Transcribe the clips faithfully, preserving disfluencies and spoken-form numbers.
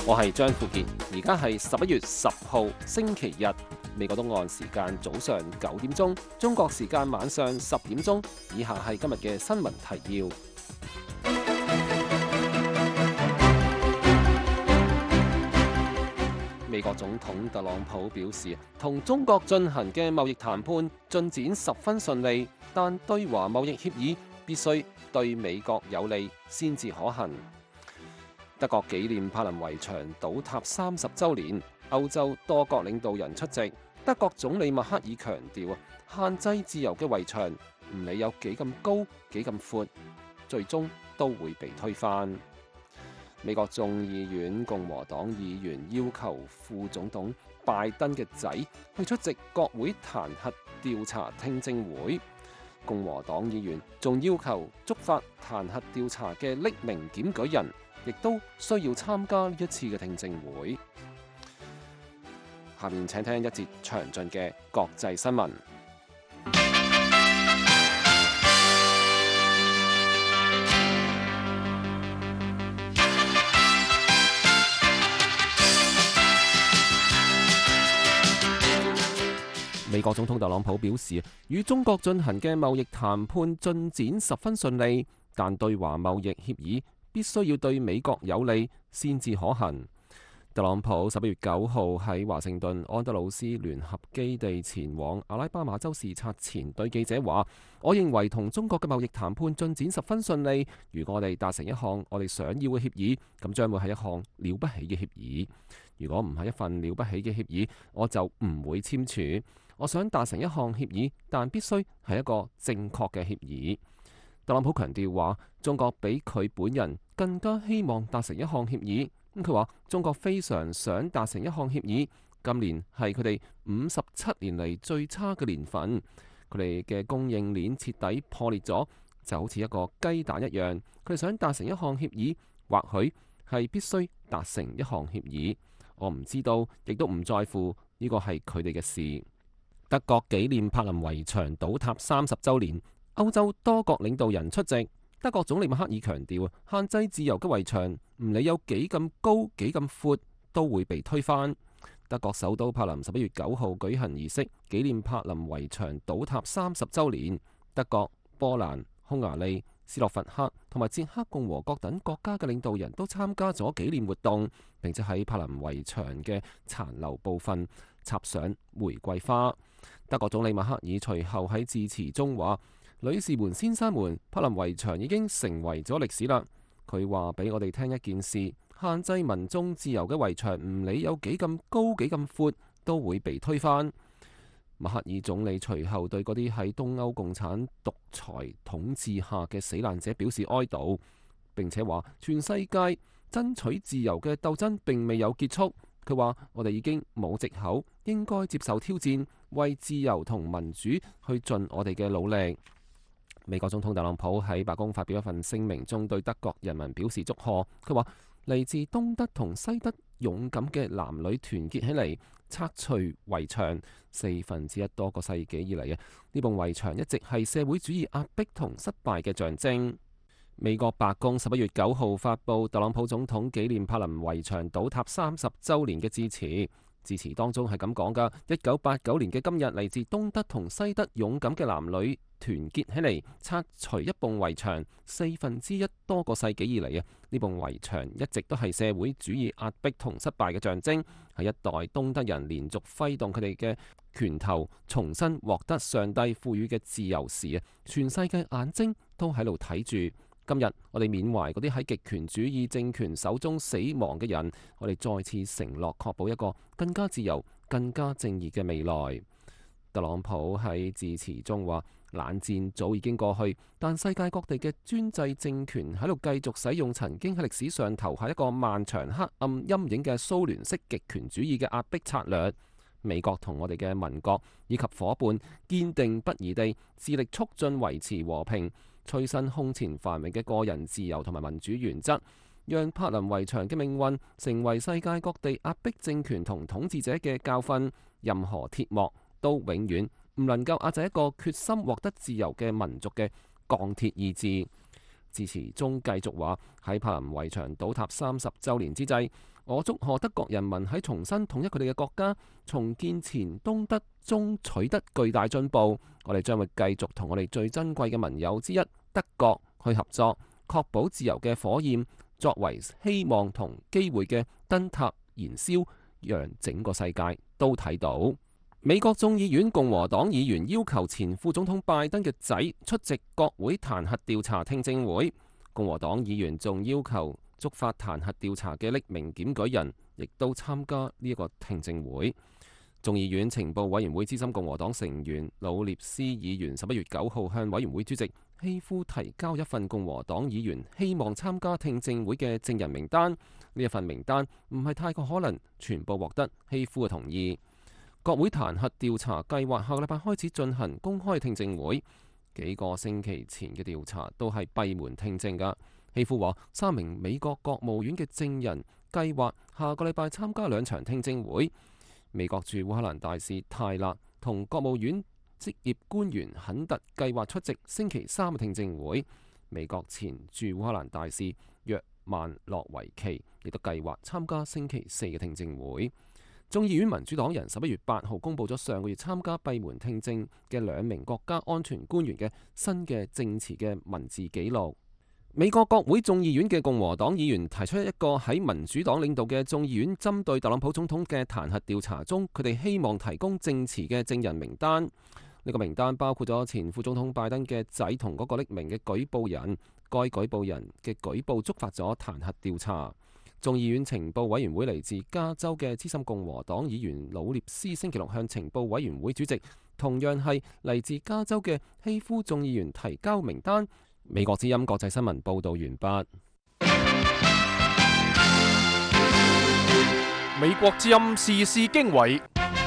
我係張富傑，而家係十一月十號星期日，美國東岸時間早上九點鐘，中國時間晚上十點鐘。以下係今日嘅新聞提要。美國總統特朗普表示，同中國進行嘅貿易談判進展十分順利，但對華貿易協議必須對美國有利先至可行。德國紀念柏林圍牆倒塌三十週年，歐洲多國領導人出席。德國總理默克爾強調，限制自由嘅圍牆唔理有幾咁高幾咁闊，最終都會被推翻。美國眾議院共和黨議員要求副總統拜登嘅仔去出席國會彈劾調查聽證會。共和黨議員仲要求觸發彈劾調查嘅匿名檢舉人，亦都需要參加呢一次嘅聽證會。下面請聽一節詳盡嘅國際新聞。美國總統特朗普表示，與中國進行嘅貿易談判進展十分順利，但對華貿易協議必須要對美國有利先至可行。特朗普十一月九號喺華盛頓安德魯斯聯合基地前往阿拉巴馬州視察前，對記者話：我認為同中國嘅貿易談判進展十分順利。如果我哋達成一項我哋想要嘅協議，咁將會係一項了不起嘅協議。如果唔係一份了不起嘅協議，我就唔會簽署。我想達成一項協議，但必須係一個正確嘅協議。特朗普強調話，中國比佢本人更加希望達成一項協議。咁佢話，中國非常想達成一項協議。今年係佢哋五十七年嚟最差嘅年份，佢哋嘅供應鏈徹底破裂咗，就好似一個雞蛋一樣。佢哋想達成一項協議，或許係必須達成一項協議。我唔知道，亦都唔在乎，呢個係佢哋嘅事。德國紀念柏林圍牆倒塌三十週年，歐洲多國領導人出席。德國總理默克爾強調，限制自由嘅圍牆唔理有幾咁高幾咁闊，都會被推翻。德國首都柏林十一月九號舉行儀式，紀念柏林圍牆倒塌三十週年。德國、波蘭、匈牙利、斯洛伐克同埋捷克共和國等國家嘅領導人都參加咗紀念活動，並且喺柏林圍牆嘅殘留部分插上玫瑰花。德國總理默克爾隨後喺致辭中話：女士們、先生們，柏林圍牆已經成為咗歷史啦。佢話俾我哋聽一件事：限制民眾自由嘅圍牆，唔理有幾咁高幾咁闊，都會被推翻。默克爾總理隨後對嗰啲喺東歐共產獨裁統治下嘅死難者表示哀悼，並且話全世界爭取自由嘅鬥爭並未有結束。佢話：我哋已經冇藉口，應該接受挑戰，為自由同民主去盡我哋嘅努力。美國總統特朗普喺白宮發表一份聲明中，對德國人民表示祝賀。佢話：嚟自東德同西德勇敢嘅男女團結起嚟，拆除圍牆。四分之一多個世紀以嚟啊，呢棟圍牆一直係社會主義壓迫同失敗嘅象徵。美國白宮十一月九號發布特朗普總統紀念柏林圍牆倒塌三十週年嘅致辭。致辭當中係咁講噶：一九八九年嘅今日，嚟自東德同西德勇敢嘅男女團結起嚟，拆除一棟圍牆。四分之一多個世紀以嚟啊，呢棟圍牆一直都係社會主義壓迫同失敗嘅象徵。係一代東德人連續揮動佢哋嘅拳頭，重新獲得上帝賦予嘅自由時啊，全世界眼睛都喺度睇住。今日我哋緬懷嗰啲喺極權主義政權手中死亡嘅人，我哋再次承諾確保一個更加自由、更加正義嘅未來。特朗普喺致辭中話：冷戰早已經過去，但世界各地嘅專制政權喺度繼續使用曾經喺歷史上投下一個漫長黑暗陰影嘅蘇聯式極權主義嘅壓迫策略。美國同我哋嘅盟國以及夥伴堅定不移地致力促進維持和平、催生空前繁榮嘅個人自由同埋民主原則，讓柏林圍牆嘅命運成為世界各地壓迫政權同統治者嘅教訓。任何鐵幕都永遠唔能夠壓制一個決心獲得自由嘅民族嘅鋼鐵意志。致辭中繼續話：喺柏林圍牆倒塌三十週年之際， 我祝賀德國人民喺重新統一佢哋嘅國家、重建前東德中取得巨大進步。我哋將會繼續同我哋最珍貴嘅盟友之一德國去合作，確保自由嘅火焰作為希望同機會嘅燈塔燃燒，讓整個世界都睇到。美國眾議院共和黨議員要求前副總統拜登嘅仔出席國會彈劾調查聽證會。共和黨議員仲要求觸發彈劾調查嘅匿名檢舉人亦都參加呢一個聽證會。眾議院情報委員會資深共和黨成員魯列斯議員十一月九號向委員會主席希夫提交一份共和黨議員希望參加聽證會嘅證人名單。呢一份名單唔係太過可能全部獲得希夫嘅同意。國會彈劾調查計劃下個禮拜開始進行公開聽證會，幾個星期前嘅調查都係閉門聽證㗎。希夫話，三名美國國務院嘅證人計劃下個禮拜參加兩場聽證會。美國駐烏克蘭大使泰勒同國務院職業官員肯特計劃出席星期三嘅聽證會。美國前駐烏克蘭大使約曼諾維奇亦都計劃參加星期四嘅聽證會。眾議院民主黨人十一月八號公佈咗上個月參加閉門聽證嘅兩名國家安全官員嘅新嘅證詞嘅文字記錄。美國國會眾議院嘅共和黨議員提出一個喺民主黨領導嘅眾議院針對特朗普總統嘅彈劾調查中，佢哋希望提供證詞嘅證人名單。呢個名單包括咗前副總統拜登嘅仔同嗰個匿名嘅舉報人。該舉報人嘅舉報觸發咗彈劾調查。眾議院情報委員會嚟自加州嘅資深共和黨議員魯列斯星期六向情報委員會主席，同樣係嚟自加州嘅希夫眾議員提交名單。美國之音國際新聞報道完畢。 美國之音時事經緯，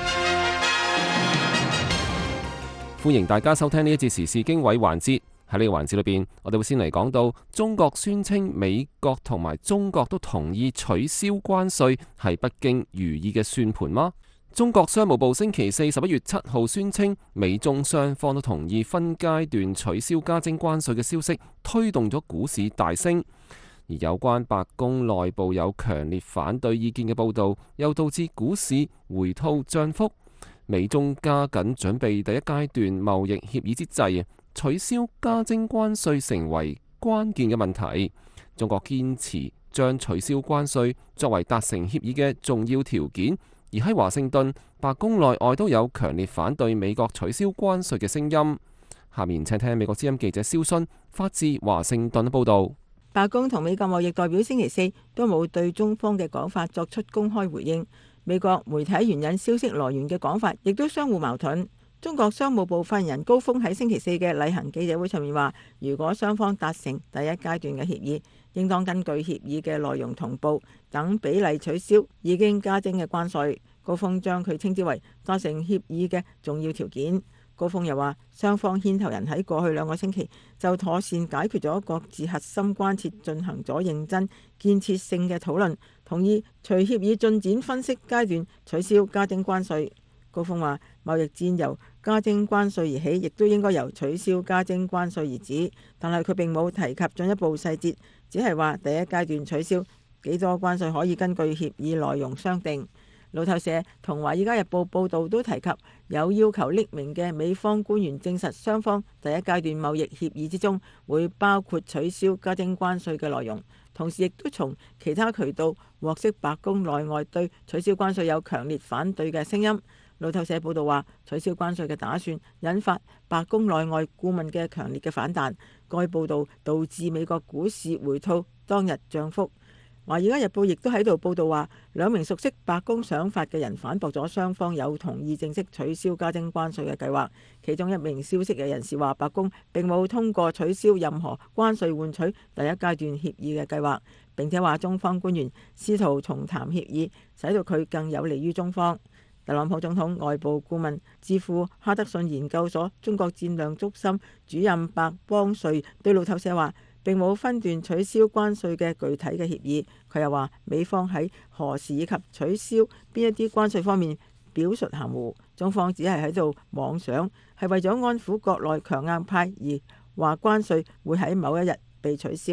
歡迎大家收聽呢一節時事經緯環節。喺呢個環節裏邊，我哋會先嚟講到中國宣稱美國同埋中國都同意取消關稅，係北京如意嘅算盤嗎？中國商務部星期四十一月七號宣稱，美中雙方都同意分階段取消加徵關稅嘅消息，推動咗股市大升。而有關白宮內部有強烈反對意見嘅報導，又導致股市回吐漲幅。美中加緊準備第一階段貿易協議之際，取消加徵關稅成為關鍵嘅問題。中國堅持將取消關稅作為達成協議嘅重要條件，而喺華盛頓，白宮內外都有強烈反對美國取消關稅嘅聲音。下面請聽美國之音記者蕭勳發自華盛頓報導。 白宮同美國貿易代表星期四都冇對中方嘅講法作出公開回應。美國媒體援引消息來源嘅講法亦都相互矛盾。中國商務部發言人高峰喺星期四嘅例行記者會上面話，如果雙方達成第一階段嘅協議，應當根據協議嘅內容同步等比例取消已經加徵嘅關稅。高峰將佢稱之為達成協議嘅重要條件。高峰又話，雙方牽頭人喺過去兩個星期就妥善解決咗各自核心關切進行咗認真建設性嘅討論，同意隨協議進展分析階段取消加徵關稅。高峰話，貿易戰由加徵關稅而起，亦都應該由取消加徵關稅而止。但係佢並冇提及進一步細節，只係話第一階段取消幾多關稅可以根據協議內容商定。路透社同《華爾街日報》報導都提及，有要求匿名嘅美方官員證實雙方第一階段貿易協議之中會包括取消加徵關稅嘅內容，同時亦都從其他渠道獲悉白宮內外對取消關稅有強烈反對嘅聲音。路透社報導話，取消關稅嘅打算引發白宮內外顧問嘅強烈嘅反彈。該報導導致美國股市回吐當日漲幅。《華爾街日報》亦都喺度報導話，兩名熟悉白宮想法嘅人反駁咗雙方有同意正式取消加徵關稅嘅計劃。其中一名消息嘅人士話，白宮並冇通過取消任何關稅換取第一階段協議嘅計劃，並且話中方官員試圖重談協議，使到佢更有利於中方。特朗普總統外部顧問、智庫哈德遜研究所中國戰略中心主任白邦瑞對路透社話，並冇分段取消關稅嘅具體嘅協議。佢又話，美方喺何時以及取消邊一啲關稅方面表述含糊，中方只係喺度妄想，係為咗安撫國內強硬派而話關稅會喺某一日被取消。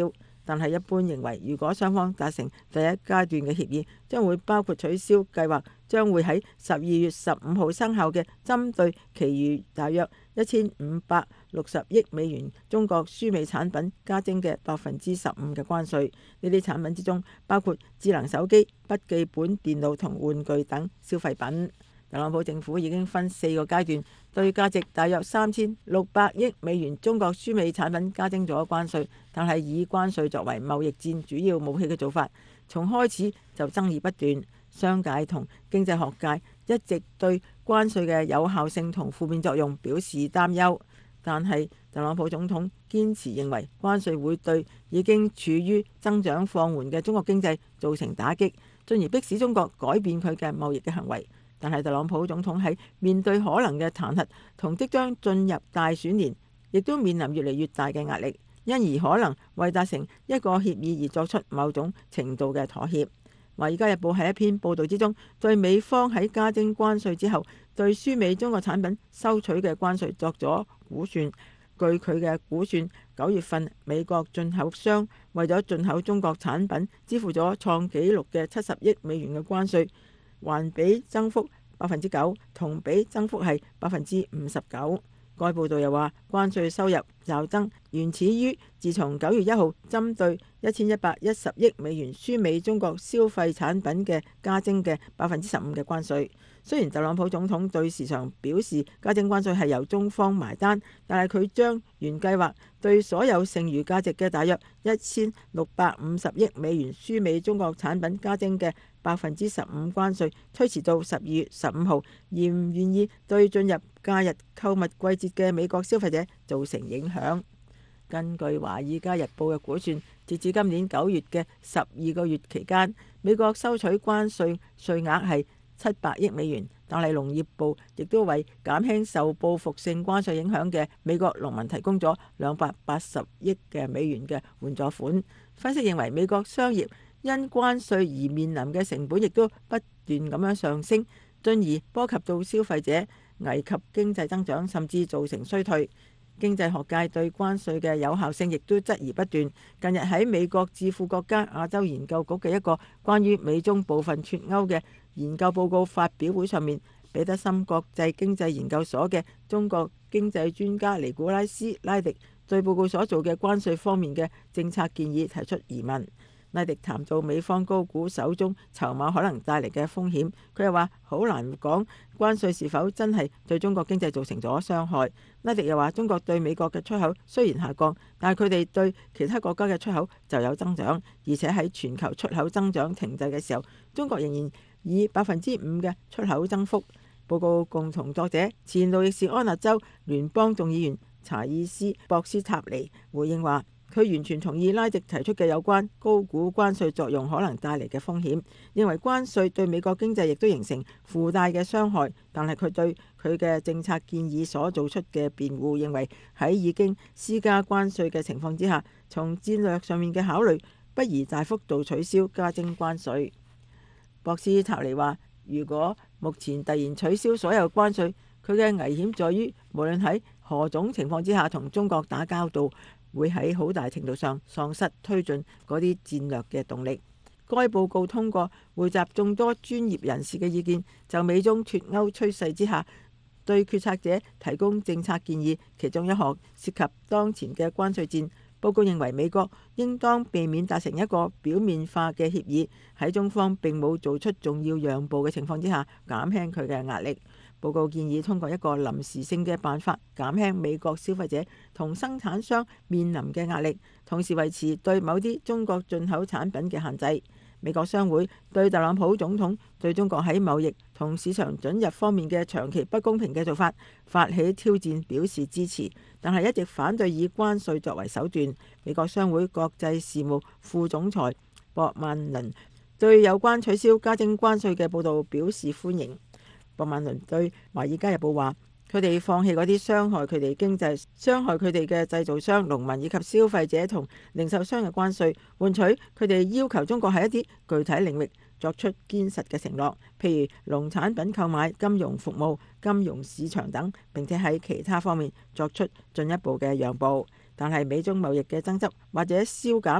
但係一般認為，如果雙方達成第一階段嘅協議，將會包括取消計劃將會喺十二月十五號生效嘅針對其餘大約一千五百六十億美元中國輸美產品加徵嘅百分之十五嘅關稅。呢啲產品之中包括智能手機、筆記本電腦同玩具等消費品。特朗普政府已經分四個階段對價值大約三千六百億美元中國輸美產品加徵咗關稅，但係以關稅作為貿易戰主要武器嘅做法，從開始就爭議不斷。商界同經濟學界一直對關稅嘅有效性同負面作用表示擔憂，但係特朗普總統堅持認為關稅會對已經處於增長放緩嘅中國經濟造成打擊，進而迫使中國改變佢嘅貿易嘅行為。但係特朗普總統喺面對可能嘅彈劾同即將進入大選年，亦都面臨越嚟越大嘅壓力，因而可能為達成一個協議而作出某種程度嘅妥協。《華爾街日報》喺一篇報導之中，對美方喺加徵關稅之後對輸美中國產品收取嘅關稅作咗估算。據佢嘅估算，九月份美國進口商為咗進口中國產品支付咗創紀錄嘅七十億美元嘅關稅，環比增幅百分之九，同比增幅係百分之五十九。該報道又話，關稅收入驟增源自於自從九月一號針對一千一百一十億美元輸美中國消費產品嘅加徵嘅百分之十五嘅關稅。雖然特朗普總統對時常表示加徵關稅係由中方埋單，但係佢將原計劃對所有剩餘價值嘅大約一千六百五十億美元輸美中國產品加徵嘅百分之十五關稅推遲到十二月十五號，而唔願意對進入假日購物季節嘅美國消費者造成影響。根據《華爾街日報》嘅估算，截至今年九月嘅十二個月期間，美國收取關稅稅額係七百億美元，但係農業部亦都為減輕受報復性關稅影響嘅美國農民提供咗兩百八十億嘅美元嘅援助款。分析認為，美國商業因關稅而面臨嘅成本亦都不斷咁樣上升，進而波及到消費者，危及經濟增長，甚至造成衰退。經濟學界對關稅嘅有效性亦都質疑不斷。近日喺美國智庫國家亞洲研究局嘅一個關於美中部分脫歐嘅研究報告發表會上面，彼得森國際經濟研究所嘅中國經濟專家尼古拉斯拉迪對報告所做嘅關稅方面嘅政策建議提出疑問。拉迪談到美方高估手中籌碼可能帶嚟嘅風險，佢又話好難講關稅是否真係對中國經濟造成咗傷害。拉迪又話中國對美國嘅出口雖然下降，但係佢哋對其他國家嘅出口就有增長，而且喺全球出口增長停滯嘅時候，中國仍然以百分之五嘅出口增幅。報告共同作者前路易士安那州聯邦眾議員查爾斯博斯塔尼回應話，佢完全同意拉迪提出嘅有關高估關稅作用可能帶嚟嘅風險，認為關稅對美國經濟亦都形成附帶嘅傷害。但係佢對佢嘅政策建議所做出嘅辯護，認為喺已經施加關稅嘅情況之下，從戰略上面嘅考慮，不宜大幅度取消加徵關稅。博斯塔尼話，如果目前突然取消所有關稅，佢嘅危險在於無論喺何種情況之下同中國打交道，會喺好大程度上喪失推進嗰啲戰略嘅動力。該報告通過匯集眾多專業人士嘅意見，就美中脫歐趨勢之下對決策者提供政策建議，其中一項涉及當前嘅關稅戰。報告認為美國應當避免達成一個表面化嘅協議，喺中方並冇做出重要讓步嘅情況之下減輕佢嘅壓力。報告建議通過一個臨時性嘅辦法減輕美國消費者同生產商面臨嘅壓力，同時維持對某啲中國進口產品嘅限制。美國商會對特朗普總統對中國喺貿易同市場准入方面嘅長期不公平嘅做法發起挑戰表示支持，但係一直反對以關稅作為手段。美國商會國際事務副總裁博曼倫對有關取消加徵關稅嘅報導表示歡迎。博曼倫對《華爾街日報》話，佢哋放棄嗰啲傷害佢哋經濟、傷害佢哋嘅製造商、農民以及消費者同零售商嘅關稅，換取佢哋要求中國喺一啲具體領域作出堅實嘅承諾，譬如農產品購買、金融服務、金融市場等，並且喺其他方面作出進一步嘅讓步。但係美中貿易嘅爭執或者消減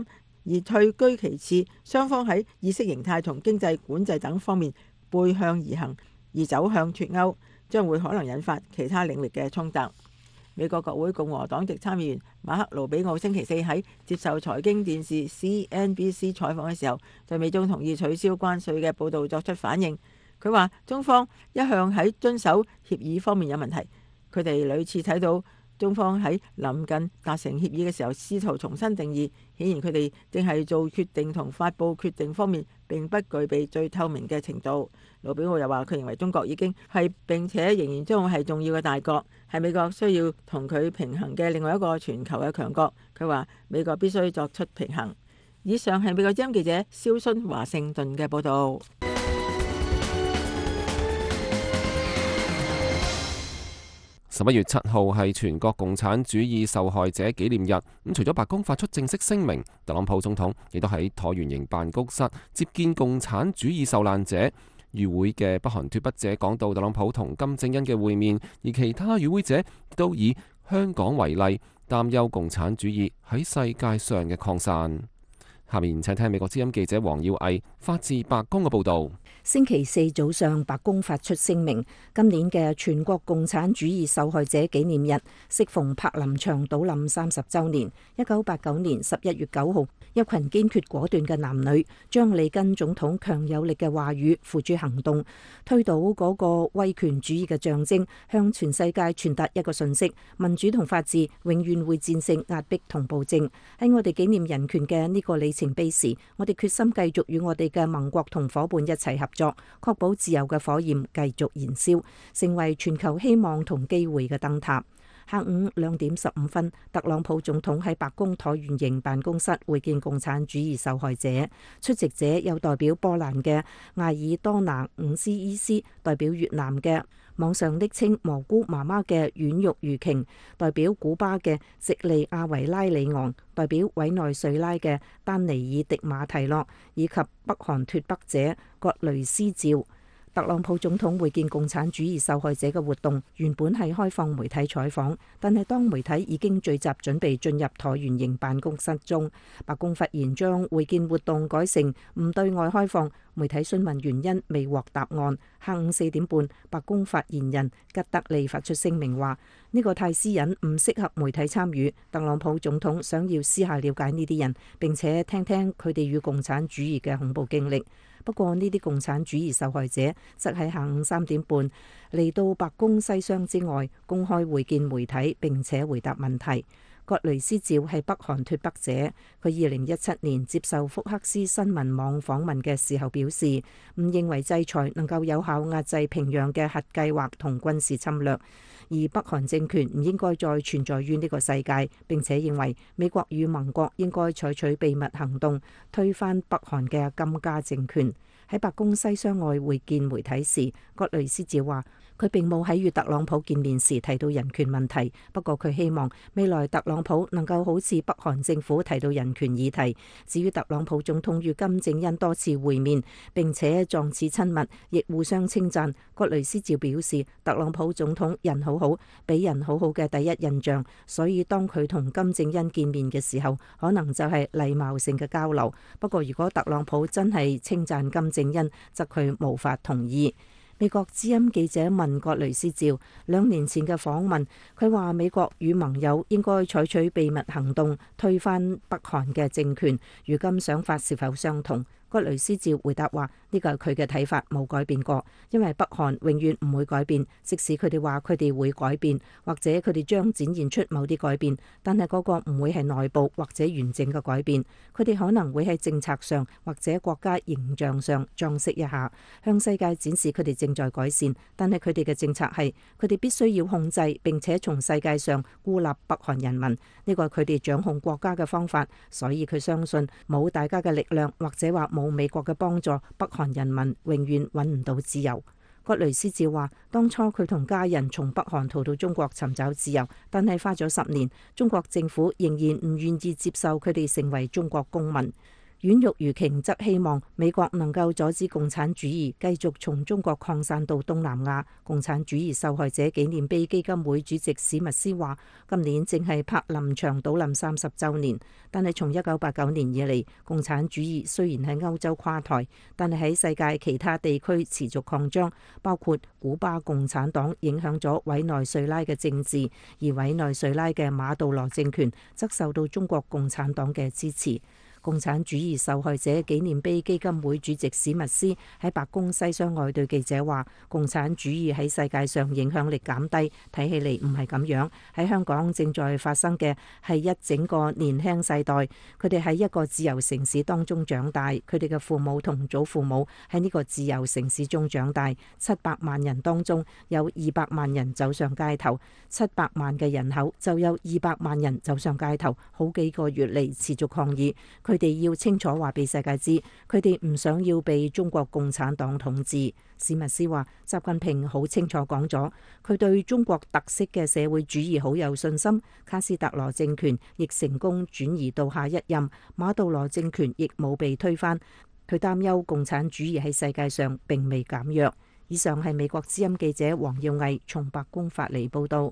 而退居其次，雙方喺意識形態同經濟管制等方面背向而行，而走向脫歐，將會可能引發其他領域嘅衝突。美國國會共和黨籍參議員馬克盧比奧星期四喺接受財經電視 C N B C 採訪嘅時候，對美中同意取消關稅嘅報導作出反應。佢話中方一向喺遵守協議方面有問題，佢哋屢次睇到中方喺臨近達成協議嘅時候試圖重新定義，顯然佢哋正係做決定同發布決定方面並不具備最透明嘅程度。盧比奧又話佢認為中國已經係並且仍然將會係重要嘅大國，係美國需要同佢平衡嘅另外一個全球嘅強國。佢話美國必須作出平衡。以上係美國之音記者蕭薰華盛頓嘅報導。 十一月七號係全國共產主義受害者紀念日，咁除咗白宮發出正式聲明，特朗普總統亦都喺橢圓形辦公室接見共產主義受難者。與會嘅北韓脫北者講到特朗普同金正恩嘅會面，而其他與會者都以香港為例，擔憂共產主義喺世界上嘅擴散。下面請聽美國之音記者黃耀毅發自白宮嘅報導。 星期四早上，白宮發出聲明，今年嘅全國共產主義受害者紀念日適逢柏林牆倒冧三十週年。一九八九年十一月九號，一群堅決果斷嘅男女將里根總統強有力嘅話語付諸行動，推倒嗰個威權主義嘅象徵，向全世界傳達一個訊息：民主同法治永遠會戰勝壓迫同暴政。喺我哋紀念人權嘅呢個里程碑時，我哋決心繼續與我哋嘅盟國同伙伴一齊合作，確保自由嘅火焰繼續燃燒，成為全球希望同機會嘅燈塔。下午兩點十五分，特朗普總統喺白宮橢圓形辦公室會見共產主義受害者，出席者有代表波蘭嘅艾爾多拿伍斯伊斯，代表越南嘅網上昵稱蘑菇媽媽嘅軟肉如瓊，代表古巴嘅席利亞維拉里昂，代表委內瑞拉嘅丹尼爾迪馬提諾，以及北韓脫北者葛雷斯趙。特朗普總統會見共產主義受害者嘅活動原本係開放媒體採訪，但係當媒體已經聚集準備進入橢圓形辦公室中，白宮忽然將會見活動改成唔對外開放。媒體詢問原因，未獲答案。下午四點半，白宮發言人吉德利發出聲明話：呢個太私隱，唔適合媒體參與。特朗普總統想要私下了解呢啲人，並且聽聽佢哋與共產主義嘅恐怖經歷。不過呢啲共產主義受害者則喺下午三點半嚟到白宮西廂之外公開會見媒體，並且回答問題。葛雷斯趙係北韓脫北者，佢二零一七年接受福克斯新聞網訪問嘅時候表示，唔認為制裁能夠有效壓制平壤嘅核計劃同軍事侵略，而北韓政權唔應該再存在於呢個世界，並且認為美國與盟國應該採取秘密行動，推翻北韓嘅金家政權。喺白宮西廂外會見媒體時，葛雷斯趙話：佢並冇喺與特朗普見面時提到人權問題，不過佢希望未來特朗普能夠好似北韓政府提到人權議題。至於特朗普總統與金正恩多次會面並且狀似親密，亦互相稱讚。葛雷斯趙表示，特朗普總統人好好，俾人好好嘅第一印象，所以當佢同金正恩見面嘅時候，可能就係禮貌性嘅交流。不過如果特朗普真係稱讚金正恩，則佢無法同意。美國之音記者問葛雷斯趙兩年前嘅訪問，佢話美國與盟友應該採取秘密行動，推翻北韓嘅政權，如今想法是否相同？葛雷斯趙回答話：呢個係佢嘅睇法，冇改變過，因為北韓永遠唔會改變，即使佢哋話佢哋會改變，或者佢哋將展現出某啲改變，但係嗰個唔會係內部或者完整嘅改變，佢哋可能會喺政策上或者國家形象上裝飾一下，向世界展示佢哋正在改善，但係佢哋嘅政策係佢哋必須要控制並且從世界上孤立北韓人民，呢個係佢哋掌控國家嘅方法，所以佢相信冇大家嘅力量或者話冇美國嘅幫助，北韓人民永遠揾唔到自由。葛雷斯趙話：當初佢同家人從北韓逃到中國尋找自由，但係花咗十年，中國政府仍然唔願意接受佢哋成為中國公民。 阮玉如瓊則希望美國能夠阻止共產主義繼續從中國擴散到東南亞。共產主義受害者紀念碑基金會主席史密斯話：今年正係柏林牆倒冧三十週年，但係從一九八九年以嚟，共產主義雖然喺歐洲垮台，但係喺世界其他地區持續擴張，包括古巴共產黨影響咗委內瑞拉嘅政治，而委內瑞拉嘅馬杜羅政權則受到中國共產黨嘅支持。共產主義受害者紀念碑基金會主席史密斯喺白宮西廂外對記者話：共產主義喺世界上影響力減低，睇起嚟唔係咁樣。喺香港正在發生嘅係一整個年輕世代，佢哋喺一個自由城市當中長大，佢哋嘅父母同祖父母喺呢個自由城市中長大。七百萬人當中有二百萬人走上街頭，七百萬嘅人口就有二百萬人走上街頭，好幾個月嚟持續抗議。佢哋要清楚話俾世界知，佢哋唔想要被中國共產黨統治。史密斯話：習近平好清楚講咗，佢對中國特色嘅社會主義好有信心。卡斯特羅政權亦成功轉移到下一任，馬杜羅政權亦冇被推翻。佢擔憂共產主義喺世界上並未減弱。以上係美國之音記者黃耀毅從白宮發嚟報導。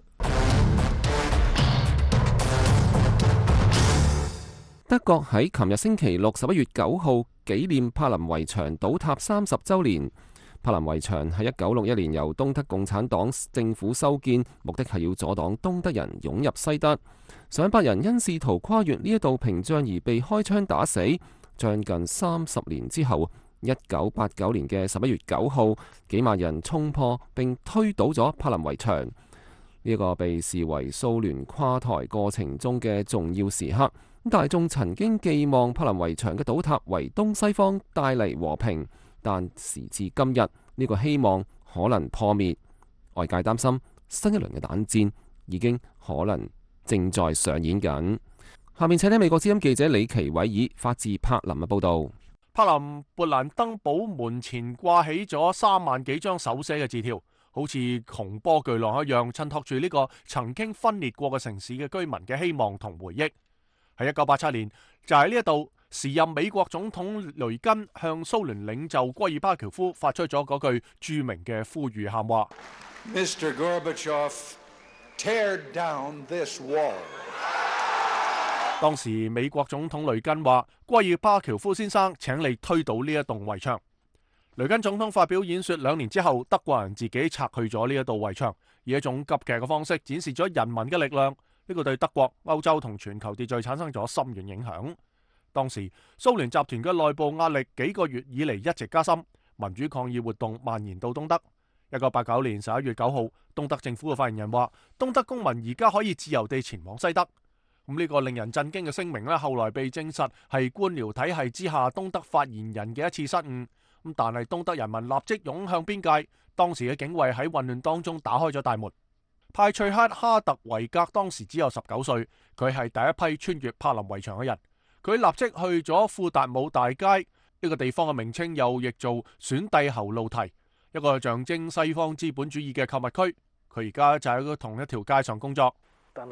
德國喺琴日星期六十一月九號紀念柏林圍牆倒塌三十週年。柏林圍牆係一九六一年由東德共產黨政府修建，目的係要阻擋東德人湧入西德。上百人因試圖跨越呢一道屏障而被開槍打死。將近三十年之後，一九八九年嘅十一月九號，幾萬人衝破並推倒咗柏林圍牆。呢、這、一個被視為蘇聯垮台過程中嘅重要時刻。大眾曾經寄望柏林圍牆嘅倒塌為東西方帶嚟和平，但時至今日，呢個希望可能破滅。外界擔心新一輪嘅冷戰已經可能正在上演緊。下面請聽美國之音記者李奇偉爾發自柏林嘅報導。 柏林勃蘭登堡門前掛起咗三萬幾張手寫嘅字條，好似窮波巨浪一樣，襯托住呢個曾經分裂過嘅城市嘅居民嘅希望同回憶。喺一九八七年，就喺呢一度，時任美國總統雷根向蘇聯領袖戈爾巴喬夫發出咗嗰句著名嘅呼籲喊話 ：Mister Gorbachev, tear down this wall。 當時美國總統雷根話：戈爾巴喬夫先生，請你推倒呢一棟圍牆。雷根總統發表演說兩年之後，德國人自己拆去咗呢一道圍牆，以一種急劇嘅方式展示咗人民嘅力量。呢個對德國、歐洲同全球秩序產生咗深遠影響。當時蘇聯集團嘅內部壓力幾個月以嚟一直加深，民主抗議活動蔓延到東德。一九八九年十一月九號，東德政府嘅發言人話：東德公民而家可以自由地前往西德。咁呢個令人震驚嘅聲明呢，後來被證實係官僚體系之下東德發言人嘅一次失誤。咁但係東德人民立即湧向邊界，當時嘅警衛喺混亂當中打開咗大門。派翠克哈特維格當時只有十九歲，佢係第一批穿越柏林圍牆嘅人。佢立即去咗庫達姆大街，呢個地方嘅名稱又譯做選帝侯路提，一個象徵西方資本主義嘅購物區。佢而家就喺同一條街上工作。哈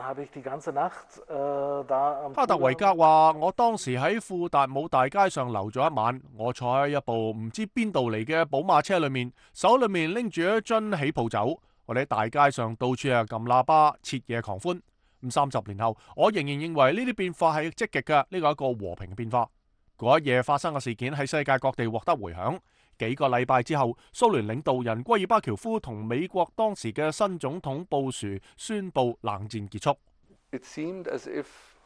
特維格話：我當時喺庫達姆大街上留咗一晚，我坐喺一部唔知邊度嚟嘅寶馬車裏面，手裏面拎住一樽起泡酒。我哋喺大街上到處啊撳喇叭、徹夜狂歡。咁三十年後，我仍然認為呢啲變化係積極嘅，呢個係一個和平嘅變化。嗰一夜發生嘅事件喺世界各地獲得回響。幾個禮拜之後，蘇聯領導人戈爾巴喬夫同美國當時嘅新總統布殊宣布冷戰結束。 It seemed as if,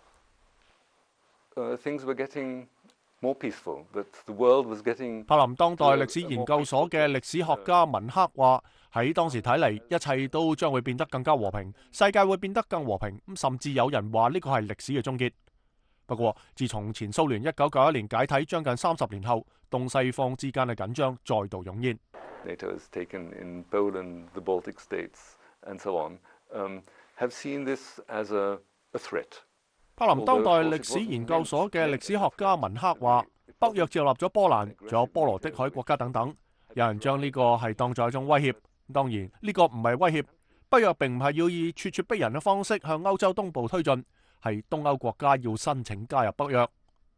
uh, things were getting more peaceful, that the world was getting... 柏林當代歷史研究所嘅歷史學家文克話：喺當時睇嚟，一切都將會變得更加和平，世界會變得更和平。咁甚至有人話呢個係歷史嘅終結。不過，自從前蘇聯一九九一年解體將近三十年後，東西方之間嘅緊張再度湧現。 NATO has taken in Poland, the Baltic states, and so on, um, have seen this as a, a threat. 柏林當代歷史研究所嘅歷史學家文克話：北約接納咗波蘭，仲有波羅的海國家等等，有人將呢個係當作一種威脅。當然，呢個唔係威脅。北約並唔係要以咄咄逼人嘅方式向歐洲東部推進。係東歐國家要申請加入北約。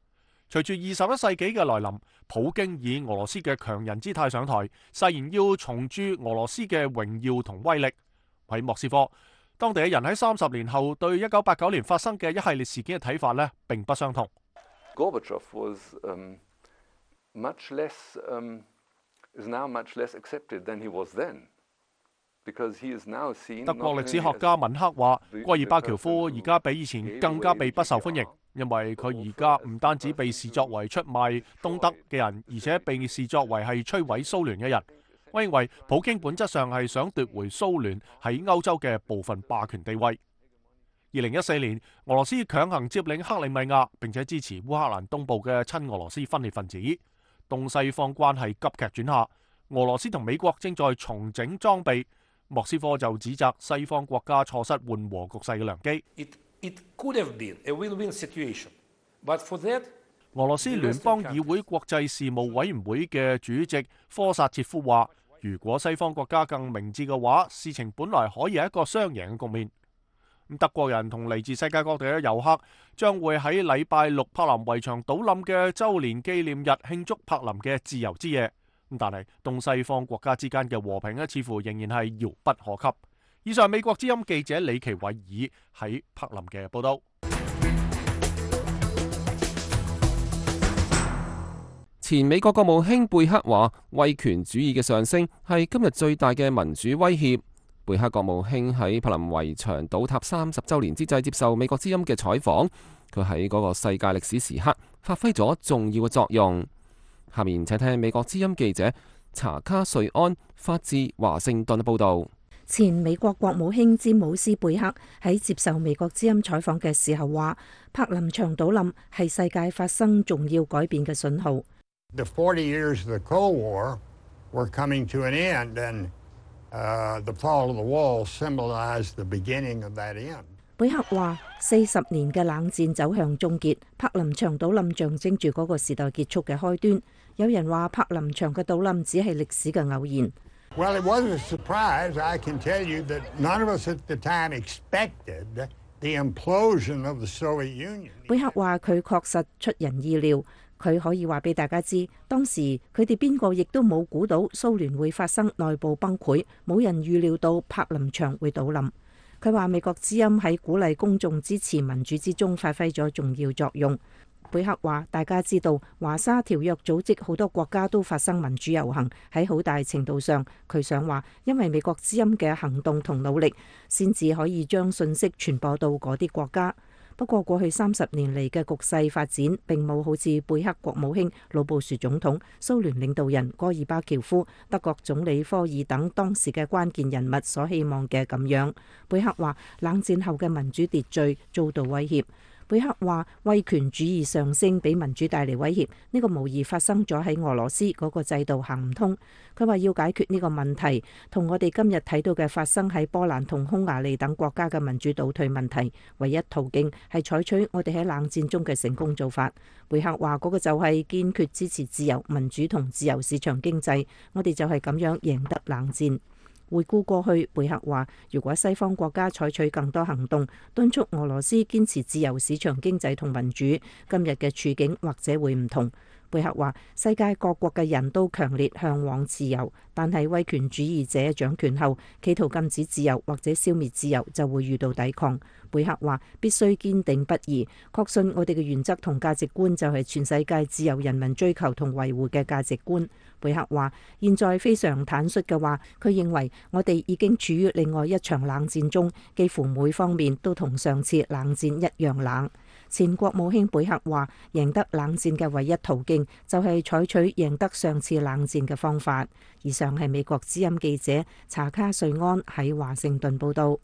隨住二十一世紀嘅來臨，普京以俄羅斯嘅強人姿態上台，誓言要重鑄俄羅斯嘅榮耀同威力。喺莫斯科，當地嘅人喺三十年後對一九八九年發生嘅一系列事件嘅睇法呢，並不相同。 Gorbachev was um, much less, um, is now much less accepted than he was then, because he is now seen. 德國歷史學家文克話，戈爾巴喬夫而家比以前更加被不受歡迎，因為佢而家唔單止被視作為出賣東德嘅人，而且被視作為係摧毀蘇聯嘅人。我認為普京本質上係想奪回蘇聯喺歐洲嘅部分霸權地位。二零一四年，俄羅斯強行佔領克里米亞，並且支持烏克蘭東部嘅親俄羅斯分裂分子，東西方關係急劇轉下。俄羅斯同美國正在重整裝備，莫斯科就指責西方國家錯失緩和局勢嘅良機。 It, it could have been a win-win situation, but for that, 俄羅斯聯邦議會國際事務委員會嘅主席科薩切夫話，如果西方國家更明智嘅話，事情本來可以係一個雙贏嘅局面。德國人同嚟自世界各地嘅遊客將會喺禮拜六柏林圍牆倒冧嘅週年紀念日慶祝柏林嘅自由之夜。但係東西方國家之間嘅和平呢，似乎仍然係遙不可及。以上美國之音記者李奇偉爾喺柏林嘅報道。 前美國國務卿貝克話，威權主義嘅上升係今日最大嘅民主威脅。貝克國務卿喺柏林圍牆倒塌三十週年之際接受美國之音嘅採訪，佢喺嗰個世界歷史時刻發揮咗重要嘅作用。下面請聽美國之音記者查卡瑞安發自華盛頓嘅報導。 前美國國務卿詹姆斯貝克喺接受美國之音採訪嘅時候話，柏林牆倒冧係世界發生重要改變嘅信號。 The forty years of the Cold War were coming to an end, and uh, the fall of the wall symbolized the beginning of that end. 貝克話：四十年嘅冷戰走向終結，柏林牆倒冧象徵住嗰個時代結束嘅開端。有人話柏林牆嘅倒冧只係歷史嘅偶然。 Well, it wasn't a surprise. I can tell you that none of us at the time expected the implosion of the Soviet Union. 貝克話：佢確實出人意料。佢可以話俾大家知，當時佢哋邊個亦都冇估到蘇聯會發生內部崩潰，冇人預料到柏林牆會倒冧。佢話美國之音喺鼓勵公眾支持民主之中發揮咗重要作用。貝克話：大家知道華沙條約組織好多國家都發生民主遊行，喺好大程度上，佢想話因為美國之音嘅行動同努力，先至可以將信息傳播到嗰啲國家。不過過去三十年嚟嘅局勢發展並冇好似貝克國務卿、老布殊總統、蘇聯領導人戈爾巴喬夫、德國總理科爾等當時嘅關鍵人物所希望嘅咁樣。貝克話冷戰後嘅民主秩序遭到威脅。貝克話威權主義上升俾民主帶嚟威脅，呢個無疑發生咗喺俄羅斯嗰個制度行唔通。佢話要解決呢個問題，同我哋今日睇到嘅發生喺波蘭同匈牙利等國家嘅民主倒退問題，唯一途徑係採取我哋喺冷戰中嘅成功做法。貝克話嗰個就係堅決支持自由、民主同自由市場經濟，我哋就係咁樣贏得冷戰。回顧過去，貝克話：如果西方國家採取更多行動，敦促俄羅斯堅持自由市場經濟同民主，今日嘅處境或者會唔同。貝克話：世界各國嘅人都強烈向往自由，但係威權主義者掌權後，企圖禁止自由或者消滅自由，就會遇到抵抗。貝克話：必須堅定不移，確信我哋嘅原則同價值觀就係全世界自由人民追求同維護嘅價值觀。貝克話：現在非常坦率嘅話，佢認為我哋已經處於另外一場冷戰中，幾乎每方面都同上次冷戰一樣冷。前國務卿貝克話：贏得冷戰嘅唯一途徑就係採取贏得上次冷戰嘅方法。以上係美國之音記者查卡瑞安喺華盛頓報道。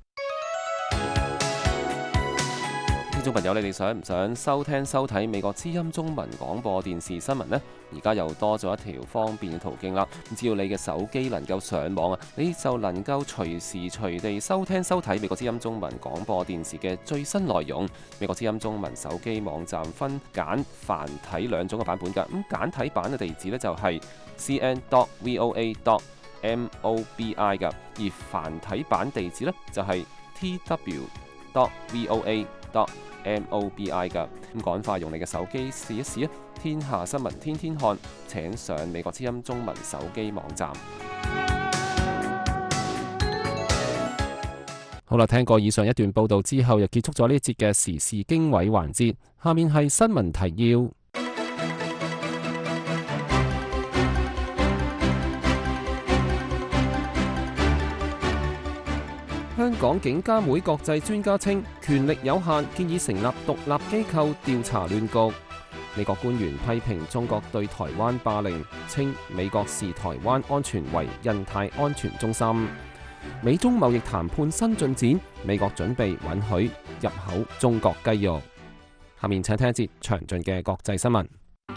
聽眾朋友，你哋想唔想收聽收睇美國之音中文廣播電視新聞呢？而家又多咗一條方便嘅途徑啦！只要你嘅手機能夠上網啊，你就能夠隨時隨地收聽收睇美國之音中文廣播電視嘅最新內容。美國之音中文手機網站分簡繁體兩種嘅版本㗎。咁簡體版嘅地址呢，就係 c n dot v o a dot m o b i 㗎，而繁體版地址呢，就係 t w dot v o a dot M O B I 㗎。咁趕快用你嘅手機試一試啊！天下新聞天天看，請上美國之音中文手機網站。好啦，聽過以上一段報道之後，又結束咗呢一節嘅時事經緯環節。下面係新聞提要。香港警監會國際專家稱權力有限，建議成立獨立機構調查亂局。美國官員批評中國對台灣霸凌，稱美國視台灣安全為印太安全中心。美中貿易談判新進展，美國準備允許入口中國雞肉。下面請聽一節詳盡嘅國際新聞。